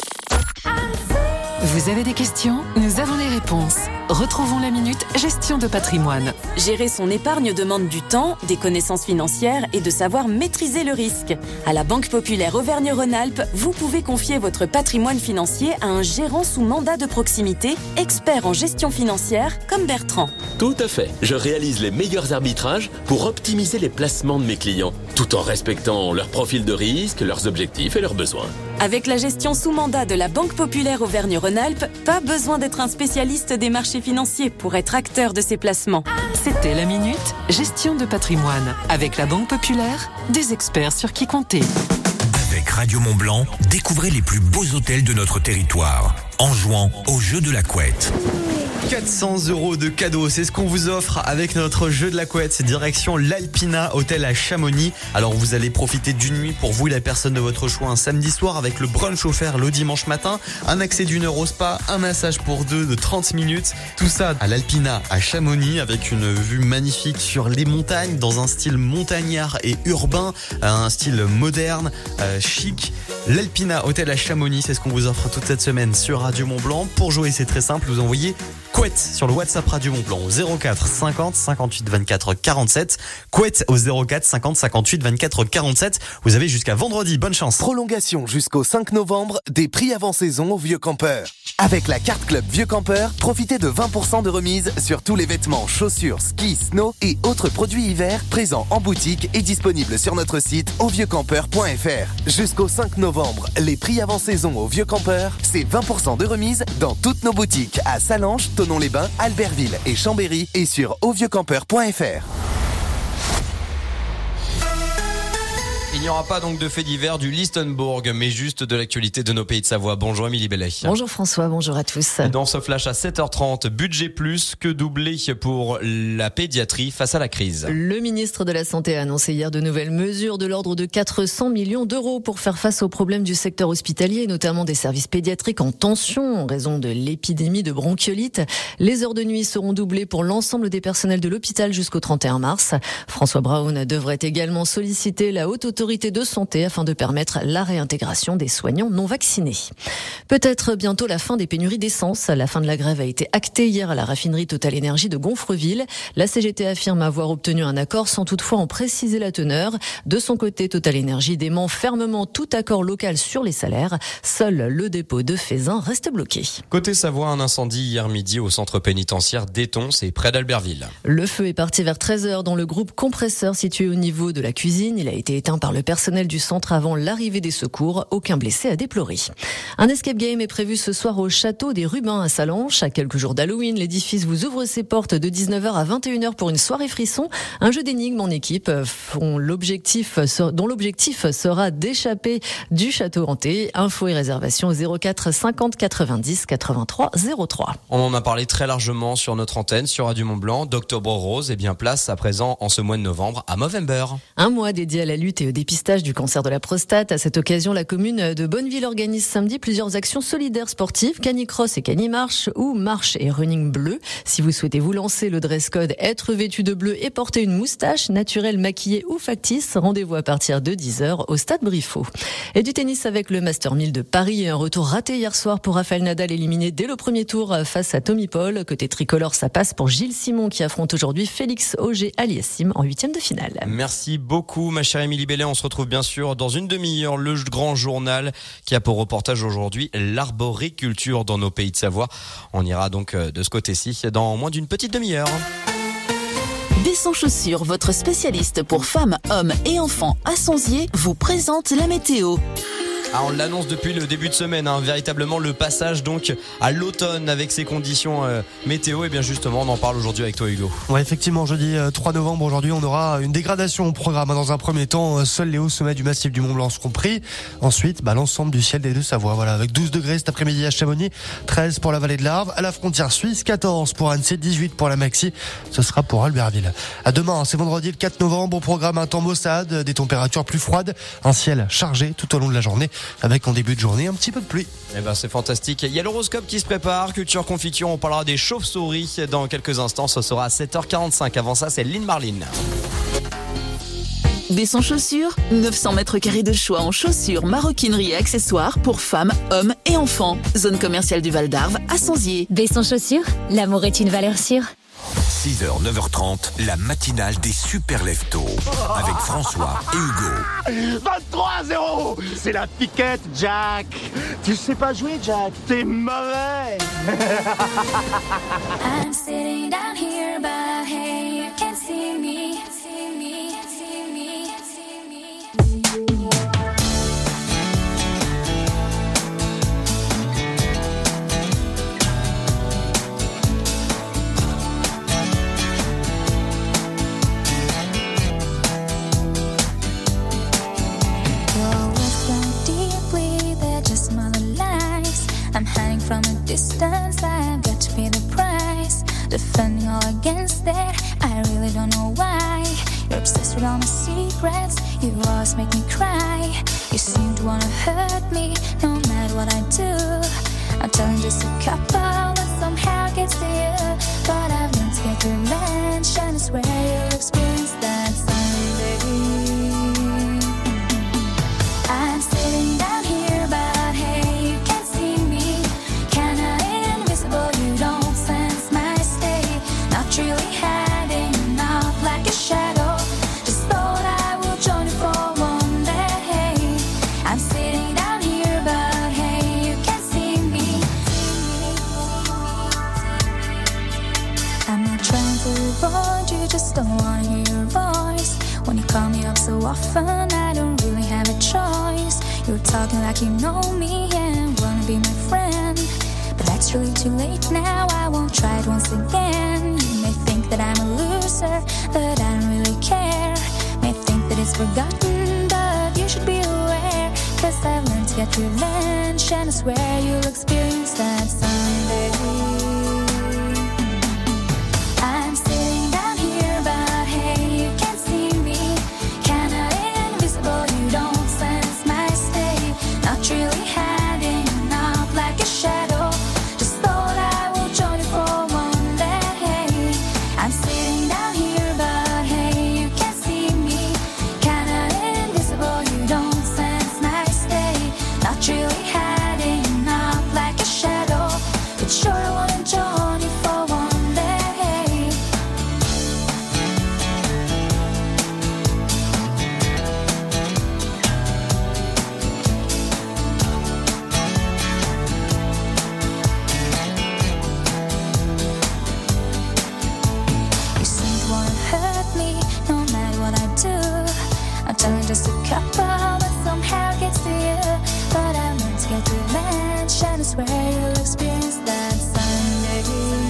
Vous avez des questions? Nous avons les réponses. Retrouvons la minute gestion de patrimoine. Gérer son épargne demande du temps, des connaissances financières et de savoir maîtriser le risque. À la Banque Populaire Auvergne-Rhône-Alpes, vous pouvez confier votre patrimoine financier à un gérant sous mandat de proximité, expert en gestion financière comme Bertrand. Tout à fait. Je réalise les meilleurs arbitrages pour optimiser les placements de mes clients, tout en respectant leur profil de risque, leurs objectifs et leurs besoins. Avec la gestion sous mandat de la Banque Populaire Auvergne-Rhône-Alpes, pas besoin d'être un spécialiste des marchés financiers pour être acteur de ces placements. C'était la minute gestion de patrimoine. Avec la Banque Populaire, des experts sur qui compter. Avec Radio Mont Blanc, découvrez les plus beaux hôtels de notre territoire en jouant au jeu de la couette. quatre cents euros de cadeaux, c'est ce qu'on vous offre avec notre jeu de la couette. C'est direction l'Alpina Hôtel à Chamonix. Alors vous allez profiter d'une nuit pour vous et la personne de votre choix un samedi soir avec le brunch offert le dimanche matin, un accès d'une heure au spa, un massage pour deux de trente minutes. Tout ça à l'Alpina à Chamonix avec une vue magnifique sur les montagnes dans un style montagnard et urbain, un style moderne, euh, chic. L'Alpina Hôtel à Chamonix, c'est ce qu'on vous offre toute cette semaine sur Radio Mont-Blanc. Pour jouer, c'est très simple, vous envoyez Couette sur le WhatsApp Radio Mont-Blanc au zéro quatre cinquante cinquante-huit vingt-quatre quarante-sept. Couette au zéro quatre cinquante cinquante-huit vingt-quatre quarante-sept. Vous avez jusqu'à vendredi, bonne chance. Prolongation jusqu'au cinq novembre des prix avant saison au Vieux Campeur. Avec la carte club Vieux Campeur, profitez de vingt pour cent de remise sur tous les vêtements, chaussures, ski, snow et autres produits hiver présents en boutique et disponibles sur notre site au vieux campeur point f r. Jusqu'au cinq novembre, les prix avant saison au Vieux Campeur, c'est vingt pour cent de remise dans toutes nos boutiques à Salanches, Thonon-les-Bains, Albertville et Chambéry et sur au vieux campeur point f r. Il n'y aura pas donc de fait divers du Listenbourg, mais juste de l'actualité de nos pays de Savoie. Bonjour Émilie Bellet. Bonjour François, bonjour à tous. Dans ce flash à sept heures trente, budget plus que doublé pour la pédiatrie face à la crise. Le ministre de la Santé a annoncé hier de nouvelles mesures de l'ordre de quatre cents millions d'euros pour faire face aux problèmes du secteur hospitalier, notamment des services pédiatriques en tension en raison de l'épidémie de bronchiolite. Les heures de nuit seront doublées pour l'ensemble des personnels de l'hôpital jusqu'au trente et un mars. François Braun devrait également solliciter la haute autorité de santé afin de permettre la réintégration des soignants non vaccinés. Peut-être bientôt la fin des pénuries d'essence. La fin de la grève a été actée hier à la raffinerie Total Énergie de Gonfreville. La C G T affirme avoir obtenu un accord sans toutefois en préciser la teneur. De son côté, Total Énergie dément fermement tout accord local sur les salaires. Seul le dépôt de Fézin reste bloqué. Côté Savoie, un incendie hier midi au centre pénitentiaire d'Éton, c'est près d'Albertville. Le feu est parti vers treize heures dans le groupe compresseur situé au niveau de la cuisine. Il a été éteint par le personnel du centre avant l'arrivée des secours. Aucun blessé à déplorer. Un escape game est prévu ce soir au château des Rubins à Salanches. À quelques jours d'Halloween, l'édifice vous ouvre ses portes de dix-neuf heures à vingt et une heures pour une soirée frisson. Un jeu d'énigmes en équipe dont l'objectif, dont l'objectif sera d'échapper du château hanté. Infos et réservations au zéro quatre cinquante quatre-vingt-dix quatre-vingt-trois zéro trois. On en a parlé très largement sur notre antenne, sur Radio Mont-Blanc. d'Octobre Rose est bien place à présent en ce mois de novembre à Movember. Un mois dédié à la lutte et au dépistage du cancer de la prostate. À cette occasion, la commune de Bonneville organise samedi plusieurs actions solidaires sportives, canicross et canimarche ou marche et running bleu. Si vous souhaitez vous lancer, le dress code être vêtu de bleu et porter une moustache naturelle, maquillée ou factice. Rendez-vous à partir de dix heures au stade Briffaut. Et du tennis avec le Master mille de Paris et un retour raté hier soir pour Rafael Nadal, éliminé dès le premier tour face à Tommy Paul. Côté tricolore, ça passe pour Gilles Simon qui affronte aujourd'hui Félix Auger-Aliassime en huitième de finale. Merci beaucoup ma chère Émilie Bellet. On se retrouve bien sûr dans une demi-heure, le grand journal qui a pour reportage aujourd'hui l'arboriculture dans nos pays de Savoie. On ira donc de ce côté-ci dans moins d'une petite demi-heure. Besson Chaussures, votre spécialiste pour femmes, hommes et enfants à Sonzier, vous présente la météo. Ah, on l'annonce depuis le début de semaine, hein, véritablement le passage donc à l'automne avec ces conditions euh, météo. Et bien justement, on en parle aujourd'hui avec toi Hugo. Ouais, effectivement, jeudi trois novembre, aujourd'hui, on aura une dégradation au programme. Dans un premier temps, seuls les hauts sommets du massif du Mont-Blanc seront pris. Ensuite, bah, l'ensemble du ciel des Deux-Savoie. Voilà, avec douze degrés cet après-midi à Chamonix, treize pour la vallée de l'Arve, à la frontière suisse, quatorze pour Annecy, dix-huit pour la Maxi. Ce sera pour Albertville. À demain, c'est vendredi le quatre novembre, au programme un temps maussade, des températures plus froides, un ciel chargé tout au long de la journée, avec en début de journée un petit peu de pluie. Eh ben c'est fantastique. Il y a l'horoscope qui se prépare, culture confiture, on parlera des chauves-souris dans quelques instants, ce sera à sept heures quarante-cinq. Avant ça, c'est Lynn Marlin. Besson Chaussures, neuf cents mètres carrés de choix en chaussures, maroquinerie et accessoires pour femmes, hommes et enfants. Zone commerciale du Val d'Arve à Sonzier. Besson Chaussures, l'amour est une valeur sûre. six heures, neuf heures trente, la matinale des super leftos avec François et Hugo. vingt-trois à zéro. C'est la piquette, Jack. Tu sais pas jouer, Jack. T'es mauvais. I'm sitting down here, but hey, you can't see me, see me, see me, see me. I'm hiding from a distance, I've got to pay the price. Defending all against that, I really don't know why. You're obsessed with all my secrets, you always make me cry. You seem to wanna hurt me, no matter what I do. I'm telling just a couple that somehow gets to you. But I've learned to get revenge, and I swear you'll experience that someday. I'm sitting down here. avoid you, just don't wanna hear your voice. When you call me up so often, I don't really have a choice. You're talking like you know me and wanna be my friend, but that's really too late now. I won't try it once again. You may think that I'm a loser, but I don't really care. May think that it's forgotten, but you should be aware, 'cause I've learned to get revenge, and I swear you'll experience that someday. I'm sitting down here, but hey, you can't see me. Kinda invisible, you don't sense my state. Not really hiding out like a shadow. Just thought I will join you for one day. I'm sitting down here, but hey, you can't see me. Kinda invisible, you don't sense my state. Not really hiding out like a shadow. But sure I wanna join you for one day. You seem to wanna hurt me, no matter what I do. I'm telling just a couple, but somehow it gets to you. But I learned to get revenge, and I swear you'll experience that someday.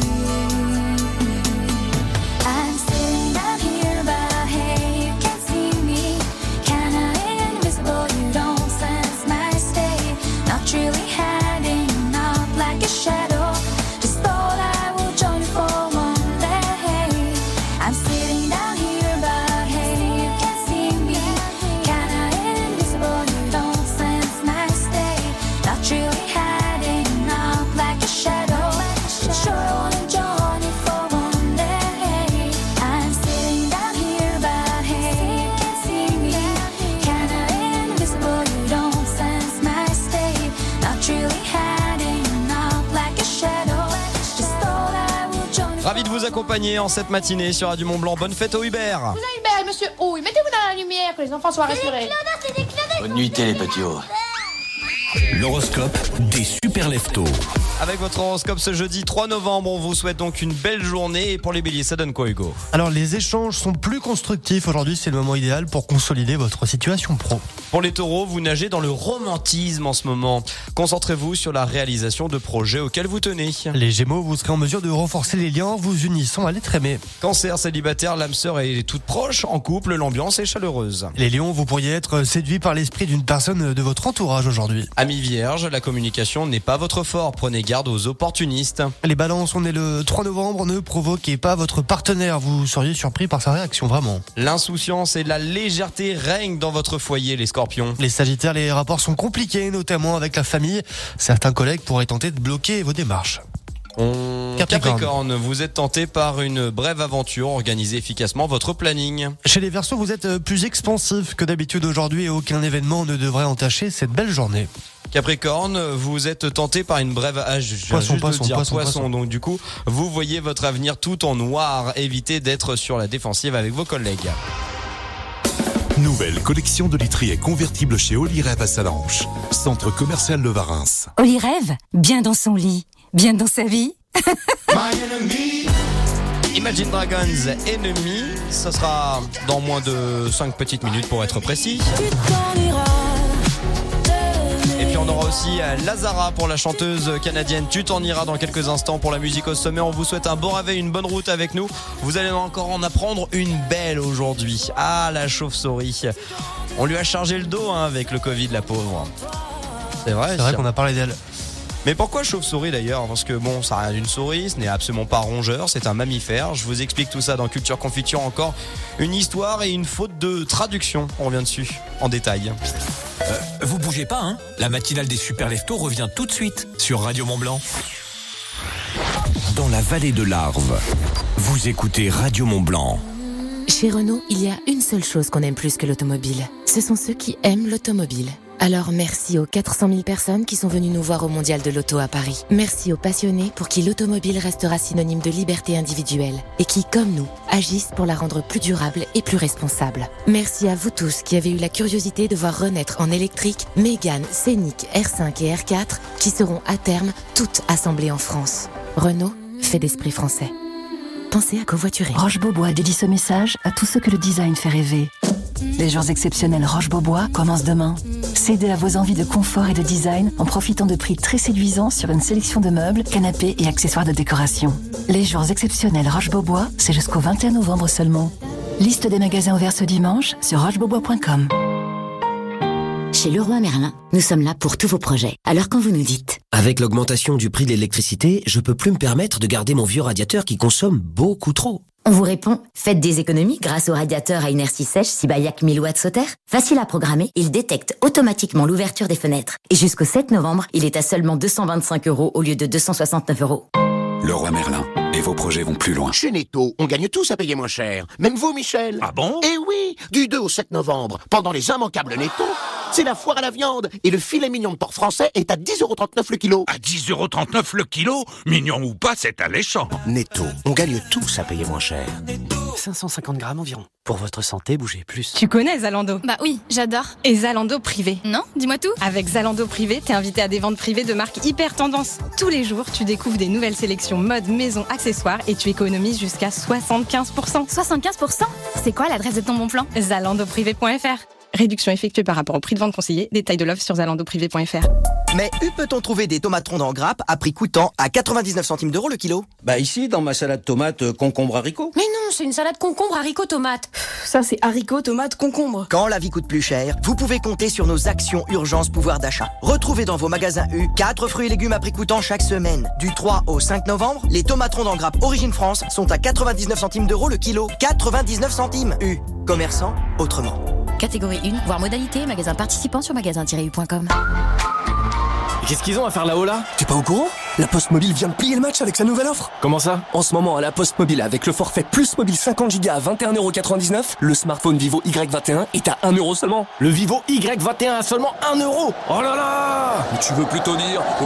I'm sitting down here, but hey, you can't see me. Kinda invisible, you don't sense my state. Not really hiding out like a shadow. Just thought I will join you for one day. I'm sitting down here, but hey, you can't see me. Kinda invisible, you don't sense my state. Not really hiding out like a shadow. Sure I wanna join you for one day. I'm sitting down here, but hey, you can't see me. Kinda invisible, you don't sense my state. Not really hiding out like a shadow. Just thought I would join you. Ravi de vous accompagner en cette matinée sur Radio Mont Blanc. Bonne fête au Hubert. Vous avez Hubert, monsieur O, mettez-vous dans la lumière, que les enfants soient rassurés. Bonne nuitée les petits hauts. L'horoscope des super leftos. Avec votre horoscope ce jeudi trois novembre, on vous souhaite donc une belle journée. Et pour les béliers, ça donne quoi, Hugo? Alors les échanges sont plus constructifs. Aujourd'hui, c'est le moment idéal pour consolider votre situation pro. Pour les taureaux, vous nagez dans le romantisme en ce moment. Concentrez-vous sur la réalisation de projets auxquels vous tenez. Les gémeaux, vous serez en mesure de renforcer les liens vous unissant à l'être aimé. Cancer, célibataire, l'âme sœur est toute proche. En couple, l'ambiance est chaleureuse. Les lions, vous pourriez être séduit par l'esprit d'une personne de votre entourage aujourd'hui. Amis vierges, la communication n'est pas votre fort. Prenez garde aux opportunistes. Les balances, on est le trois novembre, ne provoquez pas votre partenaire. Vous seriez surpris par sa réaction, vraiment. L'insouciance et la légèreté règnent dans votre foyer, les scorpions. Les sagittaires, les rapports sont compliqués, notamment avec la famille. Certains collègues pourraient tenter de bloquer vos démarches. On... Capricorne. Capricorne, vous êtes tenté par une brève aventure. Organisez efficacement votre planning. Chez les Verseaux, vous êtes plus expansif que d'habitude aujourd'hui et aucun événement ne devrait entacher cette belle journée. Capricorne, vous êtes tenté par une brève ah, je viens poisson, juste poisson, de dire poisson, poisson, poisson. Donc du coup, vous voyez votre avenir tout en noir. Évitez d'être sur la défensive avec vos collègues. Nouvelle collection de l'étrier convertible chez Olyrêve à Salanches. Centre commercial Le Varins. Olyrêve, bien dans son lit, bien dans sa vie. Imagine Dragons, Enemy, ce sera dans moins de cinq petites minutes pour être précis. Et puis on aura aussi Lazara pour la chanteuse canadienne. Tu t'en iras dans quelques instants pour la musique au sommet. On vous souhaite un bon réveil, une bonne route avec nous. Vous allez encore en apprendre une belle aujourd'hui. Ah, la chauve-souris. On lui a chargé le dos hein, avec le Covid, la pauvre. C'est vrai. C'est vrai qu'on a parlé d'elle. Mais pourquoi chauve-souris d'ailleurs? Parce que bon, ça a une souris, ce n'est absolument pas rongeur, c'est un mammifère. Je vous explique tout ça dans Culture Confiture. Encore une histoire et une faute de traduction. On revient dessus en détail. Euh, vous bougez pas, hein? La matinale des super leftos revient tout de suite sur Radio Mont Blanc. Dans la vallée de l'Arve, vous écoutez Radio Mont Blanc. Chez Renault, il y a une seule chose qu'on aime plus que l'automobile. Ce sont ceux qui aiment l'automobile. Alors merci aux quatre cent mille personnes qui sont venues nous voir au Mondial de l'Auto à Paris. Merci aux passionnés pour qui l'automobile restera synonyme de liberté individuelle et qui, comme nous, agissent pour la rendre plus durable et plus responsable. Merci à vous tous qui avez eu la curiosité de voir renaître en électrique Mégane, Scénic, R cinq et R quatre qui seront à terme toutes assemblées en France. Renault fait d'esprit français. pensez à covoiturer. Roche-Beaubois dédie ce message à tous ceux que le design fait rêver. Les jours exceptionnels Roche-Beaubois commencent demain. Cédez à vos envies de confort et de design en profitant de prix très séduisants sur une sélection de meubles, canapés et accessoires de décoration. Les jours exceptionnels Roche-Beaubois, c'est jusqu'au vingt et un novembre seulement. Liste des magasins ouverts ce dimanche sur rochebeaubois point com. Chez Leroy Merlin, nous sommes là pour tous vos projets. Alors quand vous nous dites... Avec l'augmentation du prix de l'électricité, je peux plus me permettre de garder mon vieux radiateur qui consomme beaucoup trop. On vous répond, faites des économies grâce au radiateur à inertie sèche Sibayak mille watts Sauter. Facile à programmer, il détecte automatiquement l'ouverture des fenêtres. Et jusqu'au sept novembre, il est à seulement deux cent vingt-cinq euros au lieu de deux cent soixante-neuf euros. Leroy Merlin. Et vos projets vont plus loin. Chez Netto, on gagne tous à payer moins cher. Même vous, Michel. Ah bon? Eh oui, du deux au sept novembre, pendant les immanquables Netto, c'est la foire à la viande. Et le filet mignon de porc français est à dix euros trente-neuf le kilo. À dix euros trente-neuf le kilo? Mignon ou pas, c'est alléchant. Netto, on gagne tous à payer moins cher. cinq cent cinquante grammes environ. Pour votre santé, bougez plus. Tu connais Zalando? Bah oui, j'adore. Et Zalando Privé? Non, dis-moi tout. Avec Zalando Privé, t'es invité à des ventes privées de marques hyper tendance. Tous les jours, tu découvres des nouvelles sélections mode, maison, accessoires et tu économises jusqu'à soixante-quinze pour cent. soixante-quinze pour cent? C'est quoi l'adresse de ton bon plan? zalando privé point f r. Réduction effectuée par rapport au prix de vente conseillé. Détails de l'offre sur zalando privé point f r. Mais où peut-on trouver des tomates rondes en grappe à prix coûtant à quatre-vingt-dix-neuf centimes d'euros le kilo? Bah ici, dans ma salade tomate euh, concombre haricot. Mais non, c'est une salade concombre haricot tomate. Ça, c'est haricot tomate concombre. Quand la vie coûte plus cher, vous pouvez compter sur nos actions urgence pouvoir d'achat. Retrouvez dans vos magasins U quatre fruits et légumes à prix coûtant chaque semaine. Du trois au cinq novembre, les tomates rondes en grappe Origine France sont à quatre-vingt-dix-neuf centimes d'euros le kilo. quatre-vingt-dix-neuf centimes. U. Commerçant autrement. Catégorie un, voire modalité, magasin participant sur magasin tiret u point com. Qu'est-ce qu'ils ont à faire là-haut là? T'es pas au courant? La Poste Mobile vient de plier le match avec sa nouvelle offre. Comment ça? En ce moment, à la Poste Mobile, avec le forfait plus mobile cinquante gigas à vingt et un euros quatre-vingt-dix-neuf, le smartphone Vivo Y vingt et un est à un euro seulement. Le Vivo Y vingt et un à seulement un euro? Oh là là! Mais tu veux plutôt dire... Oh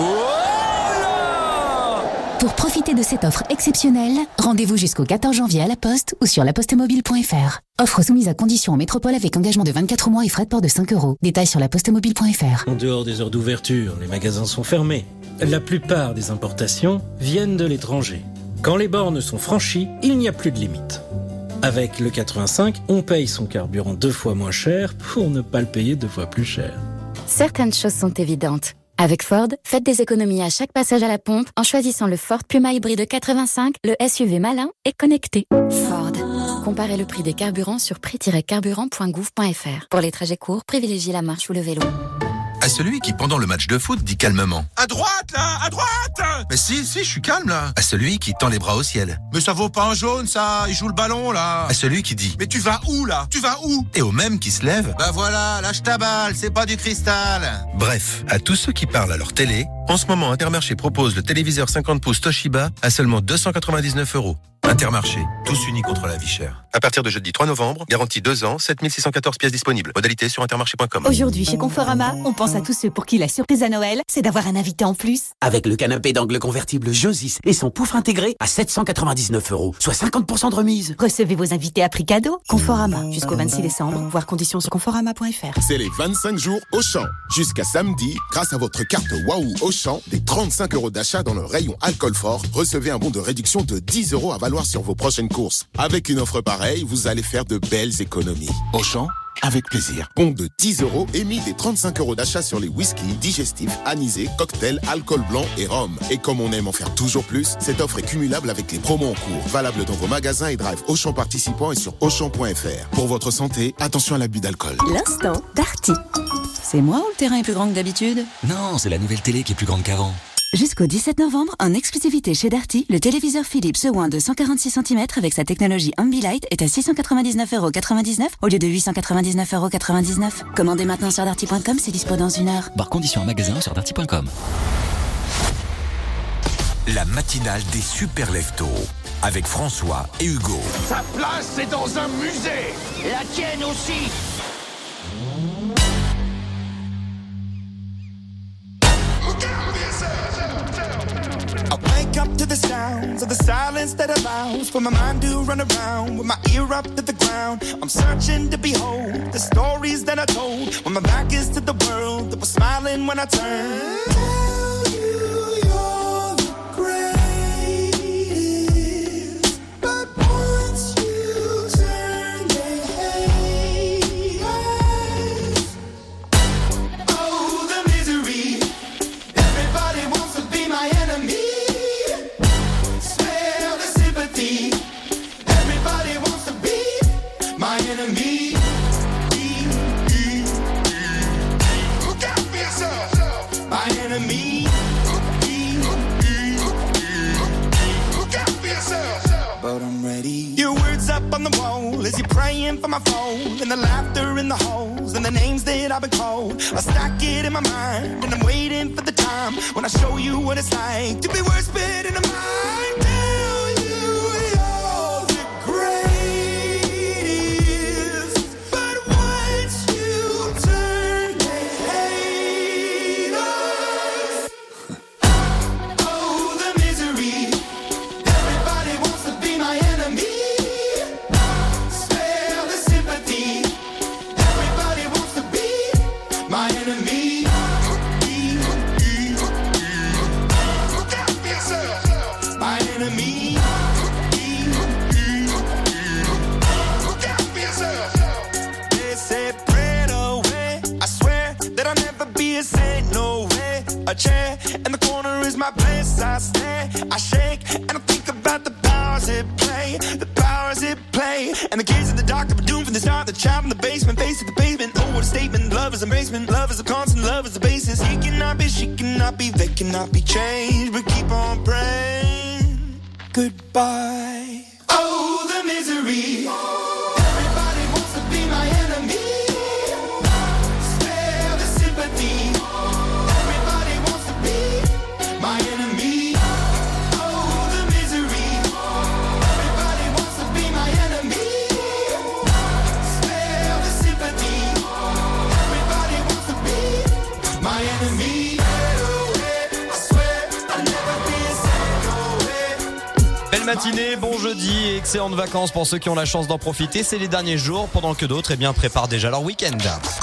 là! Pour profiter de cette offre exceptionnelle, rendez-vous jusqu'au quatorze janvier à la Poste ou sur la poste mobile point f r. Offre soumise à condition en métropole avec engagement de vingt-quatre mois et frais de port de cinq euros. Détails sur la poste mobile point f r. En dehors des heures d'ouverture, les magasins sont fermés. La plupart des importations viennent de l'étranger. Quand les bornes sont franchies, il n'y a plus de limite. Avec le quatre-vingt-cinq, on paye son carburant deux fois moins cher pour ne pas le payer deux fois plus cher. Certaines choses sont évidentes. Avec Ford, faites des économies à chaque passage à la pompe en choisissant le Ford Puma hybride quatre-vingt-cinq, le S U V malin et connecté. Ford. Comparez le prix des carburants sur prix tiret carburant point gouv point f r. Pour les trajets courts, privilégiez la marche ou le vélo. À celui qui, pendant le match de foot, dit calmement « À droite, là! À droite !» Mais si, si, je suis calme, là. À celui qui tend les bras au ciel. « Mais ça vaut pas un jaune, ça! Il joue le ballon, là !» À celui qui dit « Mais tu vas où, là? Tu vas où ?» Et au même qui se lève « Bah voilà, lâche ta balle, c'est pas du cristal !» Bref, à tous ceux qui parlent à leur télé, en ce moment, Intermarché propose le téléviseur cinquante pouces Toshiba à seulement deux cent quatre-vingt-dix-neuf euros. Intermarché, tous unis contre la vie chère. À partir de jeudi trois novembre, garantie deux ans, sept mille six cent quatorze pièces disponibles. Modalité sur intermarché point com. Aujourd'hui, chez Conforama, on pense à tous ceux pour qui la surprise à Noël, c'est d'avoir un invité en plus. Avec le canapé d'angle convertible Josis et son poufre intégré à sept cent quatre-vingt-dix-neuf euros, soit cinquante pour cent de remise. Recevez vos invités à prix cadeau. Conforama, jusqu'au vingt-six décembre, voir conditions sur conforama point f r. C'est les vingt-cinq jours Auchan. Jusqu'à samedi, grâce à votre carte Waouh Auchan, des trente-cinq euros d'achat dans le rayon alcool fort, recevez un bon de réduction de dix euros à valoir sur vos prochaines courses. Avec une offre pareille, vous allez faire de belles économies. Auchan, avec plaisir. Bon de dix euros émis des trente-cinq euros d'achat sur les whisky, digestifs, anisés, cocktails, alcool blanc et rhum. Et comme on aime en faire toujours plus, cette offre est cumulable avec les promos en cours. Valable dans vos magasins et drive Auchan participants et sur auchan point f r. Pour votre santé, attention à l'abus d'alcool. L'instant Darty. C'est moi ou le terrain est plus grand que d'habitude? Non, c'est la nouvelle télé qui est plus grande qu'avant. Jusqu'au dix-sept novembre, en exclusivité chez Darty, le téléviseur Philips Hue de cent quarante-six centimètres avec sa technologie Ambilight est à six cent quatre-vingt-dix-neuf euros quatre-vingt-dix-neuf au lieu de huit cent quatre-vingt-dix-neuf euros quatre-vingt-dix-neuf. Commandez maintenant sur darty point com, c'est dispo dans une heure. Barre conditions en magasin sur darty point com. La matinale des super leftos avec François et Hugo. Sa place, c'est dans un musée. La tienne aussi. I wake up to the sounds of the silence that allows for my mind to run around with my ear up to the ground. I'm searching to behold the stories that I told when my back is to the world that was smiling when I turned. Tell you you're the greatest, but as you're praying for my phone, and the laughter in the holes, and the names that I've been called. I stack it in my mind, and I'm waiting for the time when I show you what it's like to be worse fit in the mind. Tell you you're the greatest, but once you turn, they hate us. Oh, the misery. Everybody wants to be my enemy. Spare the sympathy. Everybody wants to be my enemy. My enemy. They say pray away. I swear that I'll never be a saint. No way. A chair in the corner is my place. I stare, I shake, and I think about the powers at play. The powers at play. And the kids in the dark that were doomed from the start. The child in the basement, face at the pavement. Oh, what a statement. Love is embracement. Love is a constant. Love is the basis. He cannot be, she cannot be, they cannot be changed. But keep on praying. Goodbye. Oh, the misery. Everybody wants to be my enemy. Spare the sympathy. Everybody wants to be my enemy. Oh, the misery. Everybody wants to be my enemy. Spare the sympathy. Everybody wants to be my enemy. I swear I'll never be a saint. No way. Belle matinée, bon jeudi et excellentes vacances pour ceux qui ont la chance d'en profiter. C'est les derniers jours, pendant que d'autres eh bien, préparent déjà leur week-end.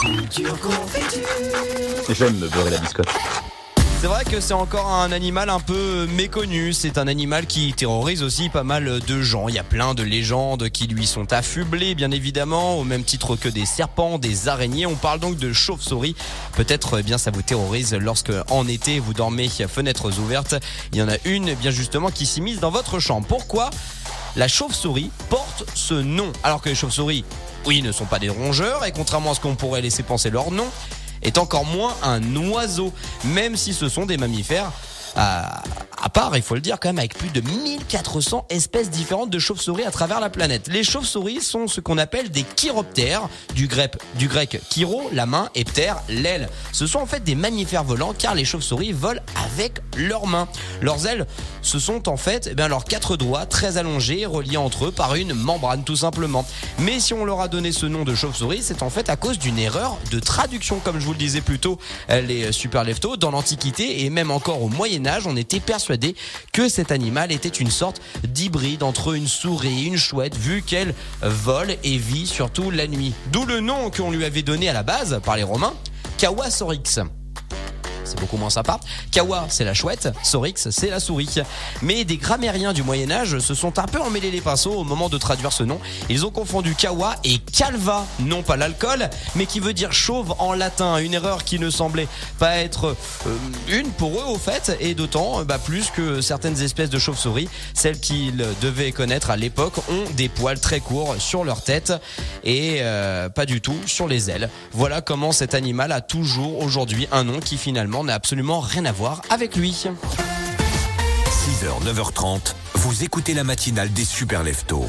J'aime me beurrer la biscotte. C'est vrai que c'est encore un animal un peu méconnu. C'est un animal qui terrorise aussi pas mal de gens. Il y a plein de légendes qui lui sont affublées, bien évidemment, au même titre que des serpents, des araignées. On parle donc de chauve-souris. Peut-être eh bien ça vous terrorise lorsque en été vous dormez fenêtres ouvertes. Il y en a une bien justement qui s'immisce dans votre chambre. Pourquoi la chauve-souris porte ce nom? Alors que les chauves-souris, oui, ne sont pas des rongeurs et contrairement à ce qu'on pourrait laisser penser leur nom, est encore moins un oiseau, même si ce sont des mammifères à, à part, il faut le dire quand même, avec plus de mille quatre cents espèces différentes de chauves-souris à travers la planète. Les chauves-souris sont ce qu'on appelle des chiroptères, du grec, du grec chiro, la main, et ptère, l'aile. Ce sont en fait des mammifères volants car les chauves-souris volent avec leurs mains. Leurs ailes, ce sont en fait eh bien, leurs quatre doigts très allongés, reliés entre eux par une membrane tout simplement. Mais si on leur a donné ce nom de chauve-souris, c'est en fait à cause d'une erreur de traduction, comme je vous le disais plus tôt, les super leftos. Dans l'Antiquité et même encore au Moyen-Âge, on était persuadé que cet animal était une sorte d'hybride entre une souris et une chouette, vu qu'elle vole et vit surtout la nuit. D'où le nom qu'on lui avait donné à la base par les Romains, Kawasaurix. C'est beaucoup moins sympa. Kawa, c'est la chouette. Saurix, c'est la souris. Mais des grammairiens du Moyen-Âge se sont un peu emmêlés les pinceaux au moment de traduire ce nom. Ils ont confondu Kawa et Calva. Non pas l'alcool, mais qui veut dire chauve en latin. Une erreur qui ne semblait pas être euh, une pour eux au fait. Et d'autant bah, plus que certaines espèces de chauves-souris, celles qu'ils devaient connaître à l'époque, ont des poils très courts sur leur tête et euh, pas du tout sur les ailes. Voilà comment cet animal a toujours aujourd'hui un nom qui finalement n'a absolument rien à voir avec lui. six heures, neuf heures trente, vous écoutez la matinale des Super Leftos.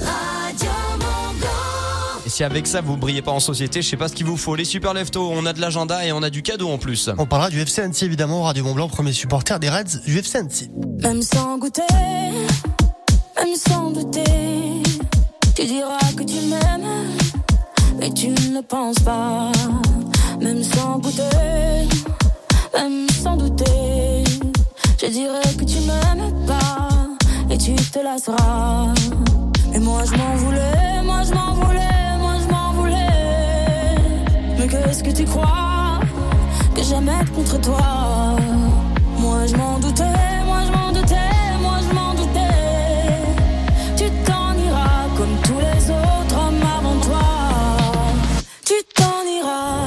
Et si avec ça vous brillez pas en société, je sais pas ce qu'il vous faut. Les Super Leftos, on a de l'agenda et on a du cadeau en plus. On parlera du F C Annecy évidemment, Radio Mont Blanc, premier supporter des Reds du F C Annecy. Même sans goûter, même sans douter, tu diras que tu m'aimes, mais tu ne le penses pas. Même sans goûter, même sans douter, je dirais que tu m'aimes pas et tu te lasseras. Mais moi je m'en voulais, moi je m'en voulais, moi je m'en voulais. Mais qu'est-ce que tu crois que j'aimais être contre toi? Moi je m'en doutais, moi je m'en doutais, moi je m'en doutais. Tu t'en iras comme tous les autres hommes avant toi. Tu t'en iras.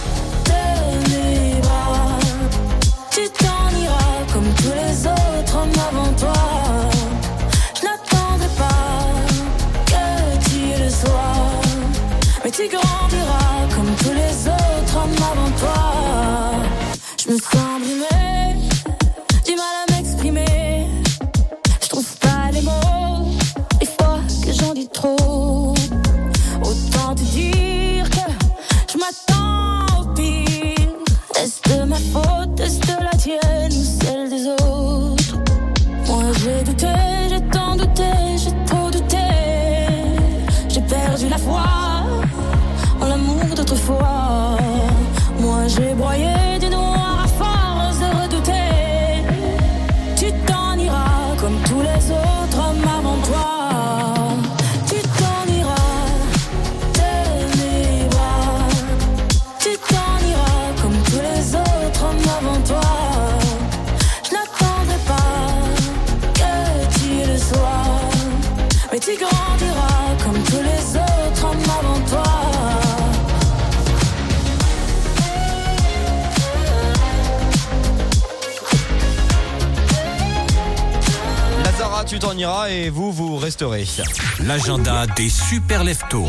Avant toi, je n'attendrai pas que tu le sois, mais tu grandiras comme tous les autres hommes avant toi. Je me sens brûlée, du mal à m'exprimer, je trouve pas les mots, des fois que j'en dis trop. j'ai douté, j'ai tant douté, j'ai trop douté. J'ai perdu la foi en l'amour d'autrefois. Moi j'ai broyé du noir à force de redouter. Tu t'en iras comme tous les autres hommes avant toi. Tu t'en iras de mes bras. Tu t'en iras comme tous les autres hommes avant toi. Je n'attendrai pas que tu le sois, mais tu grandiras comme tous les autres hommes avant toi. Lazara, tu t'en iras et vous, vous resterez. L'agenda des super leftos.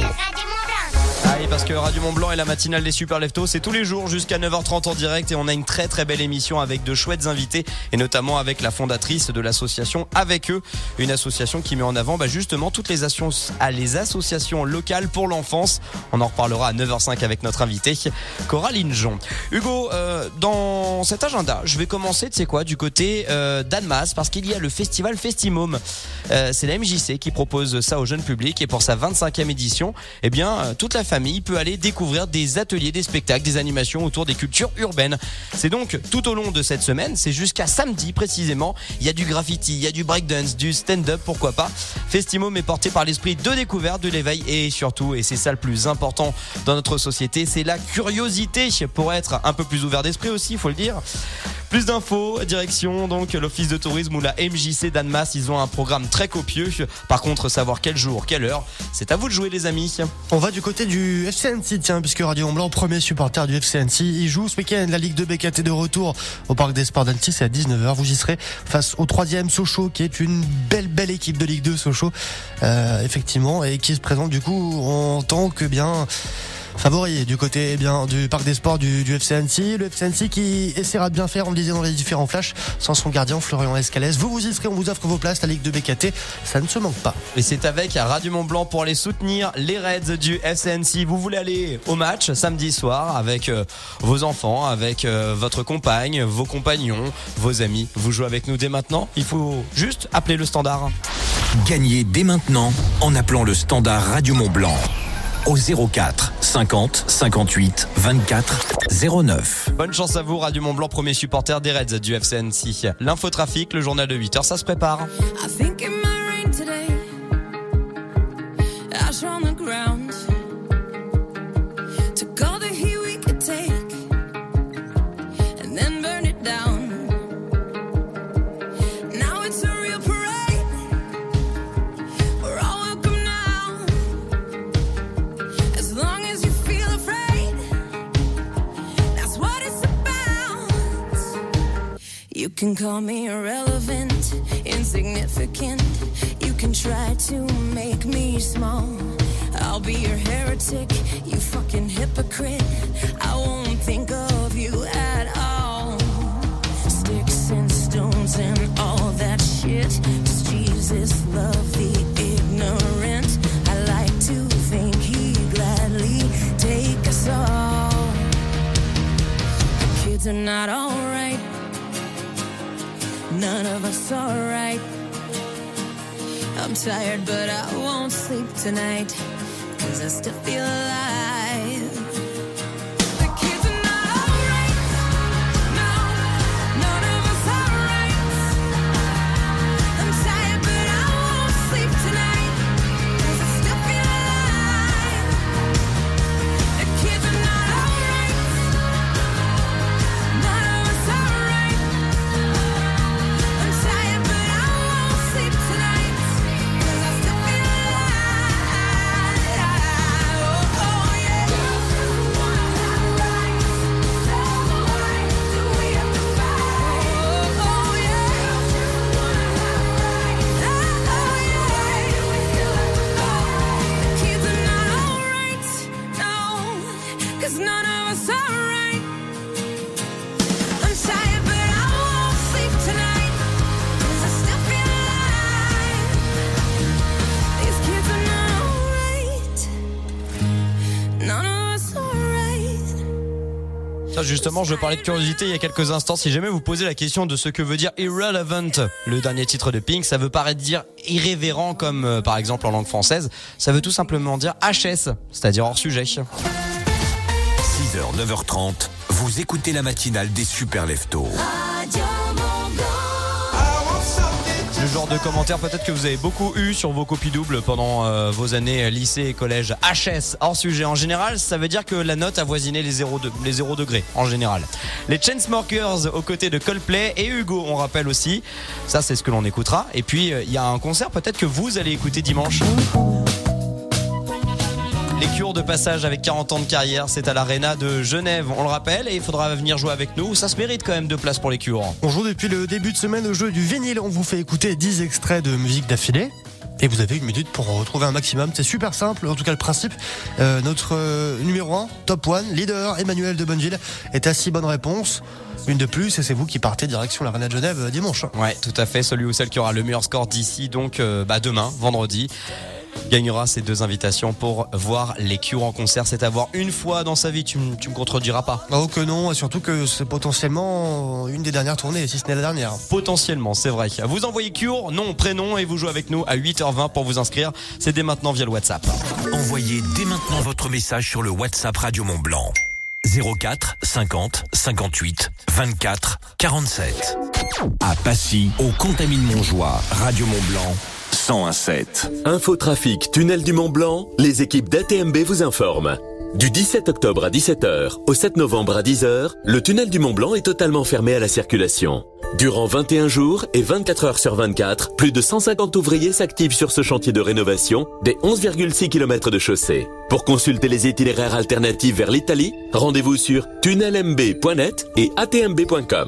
Ah oui, parce que Radio Mont-Blanc et la matinale des Super Leftos, c'est tous les jours jusqu'à neuf heures trente en direct et on a une très très belle émission avec de chouettes invités et notamment avec la fondatrice de l'association Avec eux, une association qui met en avant bah, justement toutes les, assos- les associations locales pour l'enfance. On en reparlera à neuf heures cinq avec notre invitée Coraline Jon. Hugo, euh, dans cet agenda, je vais commencer, tu sais quoi, du côté euh, d'Annemasse parce qu'il y a le festival Festimum. Euh, c'est la M J C qui propose ça au jeune public et pour sa vingt-cinquième édition, eh bien euh, toute la famille famille peut aller découvrir des ateliers, des spectacles, des animations autour des cultures urbaines. C'est donc tout au long de cette semaine, c'est jusqu'à samedi précisément. Il y a du graffiti, il y a du breakdance, du stand-up, pourquoi pas. Festimum est porté par l'esprit de découverte, de l'éveil et surtout, et c'est ça le plus important dans notre société, c'est la curiosité pour être un peu plus ouvert d'esprit aussi, il faut le dire. Plus d'infos, direction donc l'office de tourisme ou la M J C d'Annemasse, ils ont un programme très copieux. Par contre, savoir quel jour, quelle heure, c'est à vous de jouer les amis. On va du côté du F C Annecy, tiens, puisque Radio Mont-Blanc, premier supporter du F C Annecy, il joue ce week-end la Ligue deux B K T de retour au Parc des Sports d'Annecy, c'est à dix-neuf heures. Vous y serez face au troisième Sochaux, qui est une belle belle équipe de Ligue deux Sochaux, euh, effectivement, et qui se présente du coup en tant que bien favori du côté eh bien du Parc des Sports du, du F C Annecy. Le F C Annecy qui essaiera de bien faire, on le disait dans les différents flashs, sans son gardien Florian Escalès. Vous vous y serez, on vous offre vos places, la Ligue deux B K T, ça ne se manque pas. Et c'est avec Radio Mont-Blanc pour aller soutenir les Reds du F C Annecy. Vous voulez aller au match samedi soir avec euh, vos enfants, avec euh, votre compagne, vos compagnons, vos amis. Vous jouez avec nous dès maintenant. Il faut juste appeler le standard. Gagnez dès maintenant en appelant le standard Radio Mont-Blanc au zéro quatre cinquante cinquante-huit vingt-quatre zéro neuf. Bonne chance à vous, Radio Mont-Blanc, premier supporter des Reds du F C Annecy. L'infotrafic, le journal de huit heures, ça se prépare. You can call me irrelevant, insignificant. You can try to make me small. I'll be your heretic, you fucking hypocrite. I won't think of you at all. Sticks and stones and all that shit. Does Jesus love the ignorant? I like to think he'd gladly take us all. The kids are not alright. None of us are right. I'm tired, but I won't sleep tonight, 'cause I still feel alive. The kids are not alright. No, none of us are right. I'm tired, but I won't sleep tonight, 'cause I still feel alive. The kids are not alright. None of us are right. Oh, yeah. Ça, justement, je parlais de curiosité il y a quelques instants. Si jamais vous posez la question de ce que veut dire irrelevant, le dernier titre de Pink, ça veut paraître dire irrévérent comme euh, par exemple en langue française. Ça veut tout simplement dire H S, c'est-à-dire hors sujet. six heures, neuf heures trente, vous écoutez la matinale des Super Leftos. Le genre de commentaires peut-être que vous avez beaucoup eu sur vos copies doubles pendant euh, vos années lycée et collège. H S, hors sujet. En général, ça veut dire que la note avoisinait les zéro degrés, en général. Les Chainsmokers aux côtés de Coldplay et Hugo, on rappelle aussi. Ça, c'est ce que l'on écoutera. Et puis, il euh, y a un concert peut-être que vous allez écouter dimanche. Les Cure de passage avec quarante ans de carrière, c'est à l'Arena de Genève, on le rappelle, et il faudra venir jouer avec nous. Ça se mérite quand même de place pour les Cure. On joue depuis le début de semaine au jeu du vinyle. On vous fait écouter dix extraits de musique d'affilée. Et vous avez une minute pour en retrouver un maximum. C'est super simple, en tout cas le principe. Euh, notre euh, numéro un, top one, leader, Emmanuel de Bonneville, est à six bonnes réponses. Une de plus, et c'est vous qui partez direction l'Arena de Genève euh, dimanche. Ouais, tout à fait. Celui ou celle qui aura le meilleur score d'ici, donc euh, bah, demain, vendredi, gagnera ces deux invitations pour voir les Cure en concert. C'est à voir une fois dans sa vie, tu, m- tu me contrediras pas. Oh que non, et surtout que c'est potentiellement une des dernières tournées, si ce n'est la dernière. Potentiellement, c'est vrai. Vous envoyez Cure, nom, prénom, et vous jouez avec nous à huit heures vingt pour vous inscrire. C'est dès maintenant via le WhatsApp. Envoyez dès maintenant votre message sur le WhatsApp Radio Mont Blanc. zéro quatre cinquante cinquante-huit vingt-quatre quarante-sept. À Passy, au Contamine-Montjoie, Radio Mont Blanc, cent un sept. Infotrafic, tunnel du Mont Blanc, les équipes d'A T M B vous informent. Du dix-sept octobre à dix-sept heures au sept novembre à dix heures, le tunnel du Mont Blanc est totalement fermé à la circulation. Durant vingt et un jours et vingt-quatre heures sur vingt-quatre, plus de cent cinquante ouvriers s'activent sur ce chantier de rénovation des onze virgule six kilomètres de chaussée. Pour consulter les itinéraires alternatifs vers l'Italie, rendez-vous sur tunnel m b point net et a t m b point com.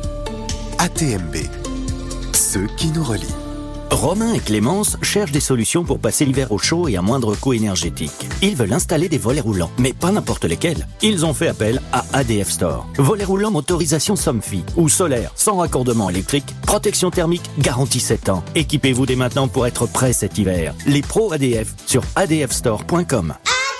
A T M B, ceux qui nous relient. Romain et Clémence cherchent des solutions pour passer l'hiver au chaud et à moindre coût énergétique. Ils veulent installer des volets roulants, mais pas n'importe lesquels. Ils ont fait appel à A D F Store. Volets roulants motorisation Somfy ou solaire, sans raccordement électrique, protection thermique, garantie sept ans. Équipez-vous dès maintenant pour être prêt cet hiver. Les pros A D F sur a d f store point com.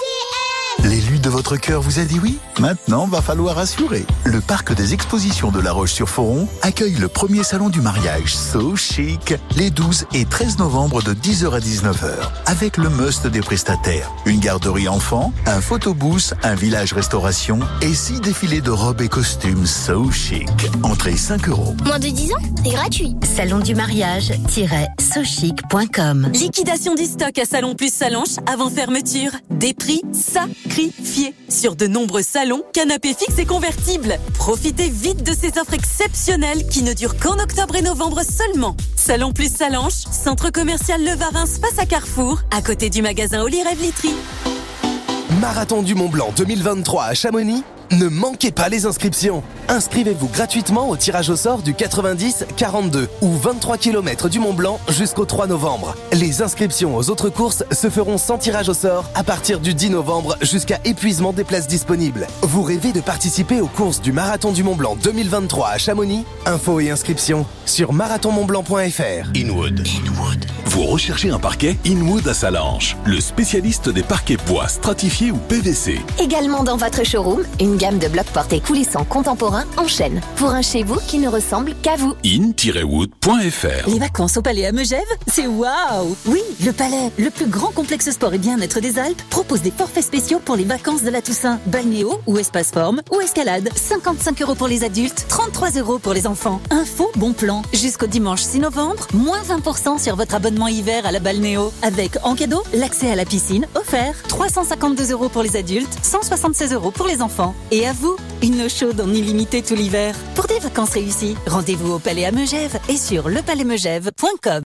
L'élu de votre cœur vous a dit oui? Maintenant, va falloir assurer. Le parc des expositions de La Roche-sur-Foron accueille le premier salon du mariage So Chic les douze et treize novembre de dix heures à dix-neuf heures avec le must des prestataires. Une garderie enfant, un photobooth, un village restauration et six défilés de robes et costumes So Chic. Entrée cinq euros. Moins de dix ans, c'est gratuit. Salon du mariage-so chic point com. Liquidation du stock à Salon Plus Salanches avant fermeture. Des prix sacrifiés sur de nombreux salons, canapés fixes et convertibles. Profitez vite de ces offres exceptionnelles qui ne durent qu'en octobre et novembre seulement. Salon Plus Salanches, centre commercial Le Varins face à Carrefour, à côté du magasin Oli Rêve Litry. Marathon du Mont Blanc deux mille vingt-trois à Chamonix. Ne manquez pas les inscriptions. Inscrivez-vous gratuitement au tirage au sort du quatre-vingt-dix quarante-deux ou vingt-trois kilomètres du Mont Blanc jusqu'au trois novembre. Les inscriptions aux autres courses se feront sans tirage au sort à partir du dix novembre jusqu'à épuisement des places disponibles. Vous rêvez de participer aux courses du Marathon du Mont Blanc deux mille vingt-trois à Chamonix? Infos et inscriptions sur marathon mont blanc point f r. Inwood. Inwood. Vous recherchez un parquet? Inwood à Salanches, le spécialiste des parquets bois stratifiés ou P V C. Également dans votre showroom, une gamme de blocs portés coulissants contemporains en chêne. Pour un chez vous qui ne ressemble qu'à vous. in tiret wood point f r. Les vacances au Palais à Megève, c'est waouh! Oui, le Palais, le plus grand complexe sport et bien-être des Alpes, propose des forfaits spéciaux pour les vacances de la Toussaint. Balnéo ou espace forme ou escalade. cinquante-cinq euros pour les adultes, trente-trois euros pour les enfants. Info, bon plan. Jusqu'au dimanche six novembre, moins vingt pour cent sur votre abonnement hiver à la Balnéo. Avec en cadeau, l'accès à la piscine offert. trois cent cinquante-deux euros pour les adultes, cent soixante-seize euros pour les enfants. Et à vous, une eau chaude en illimité tout l'hiver. Pour des vacances réussies, rendez-vous au Palais à Megève et sur le palais megève point com.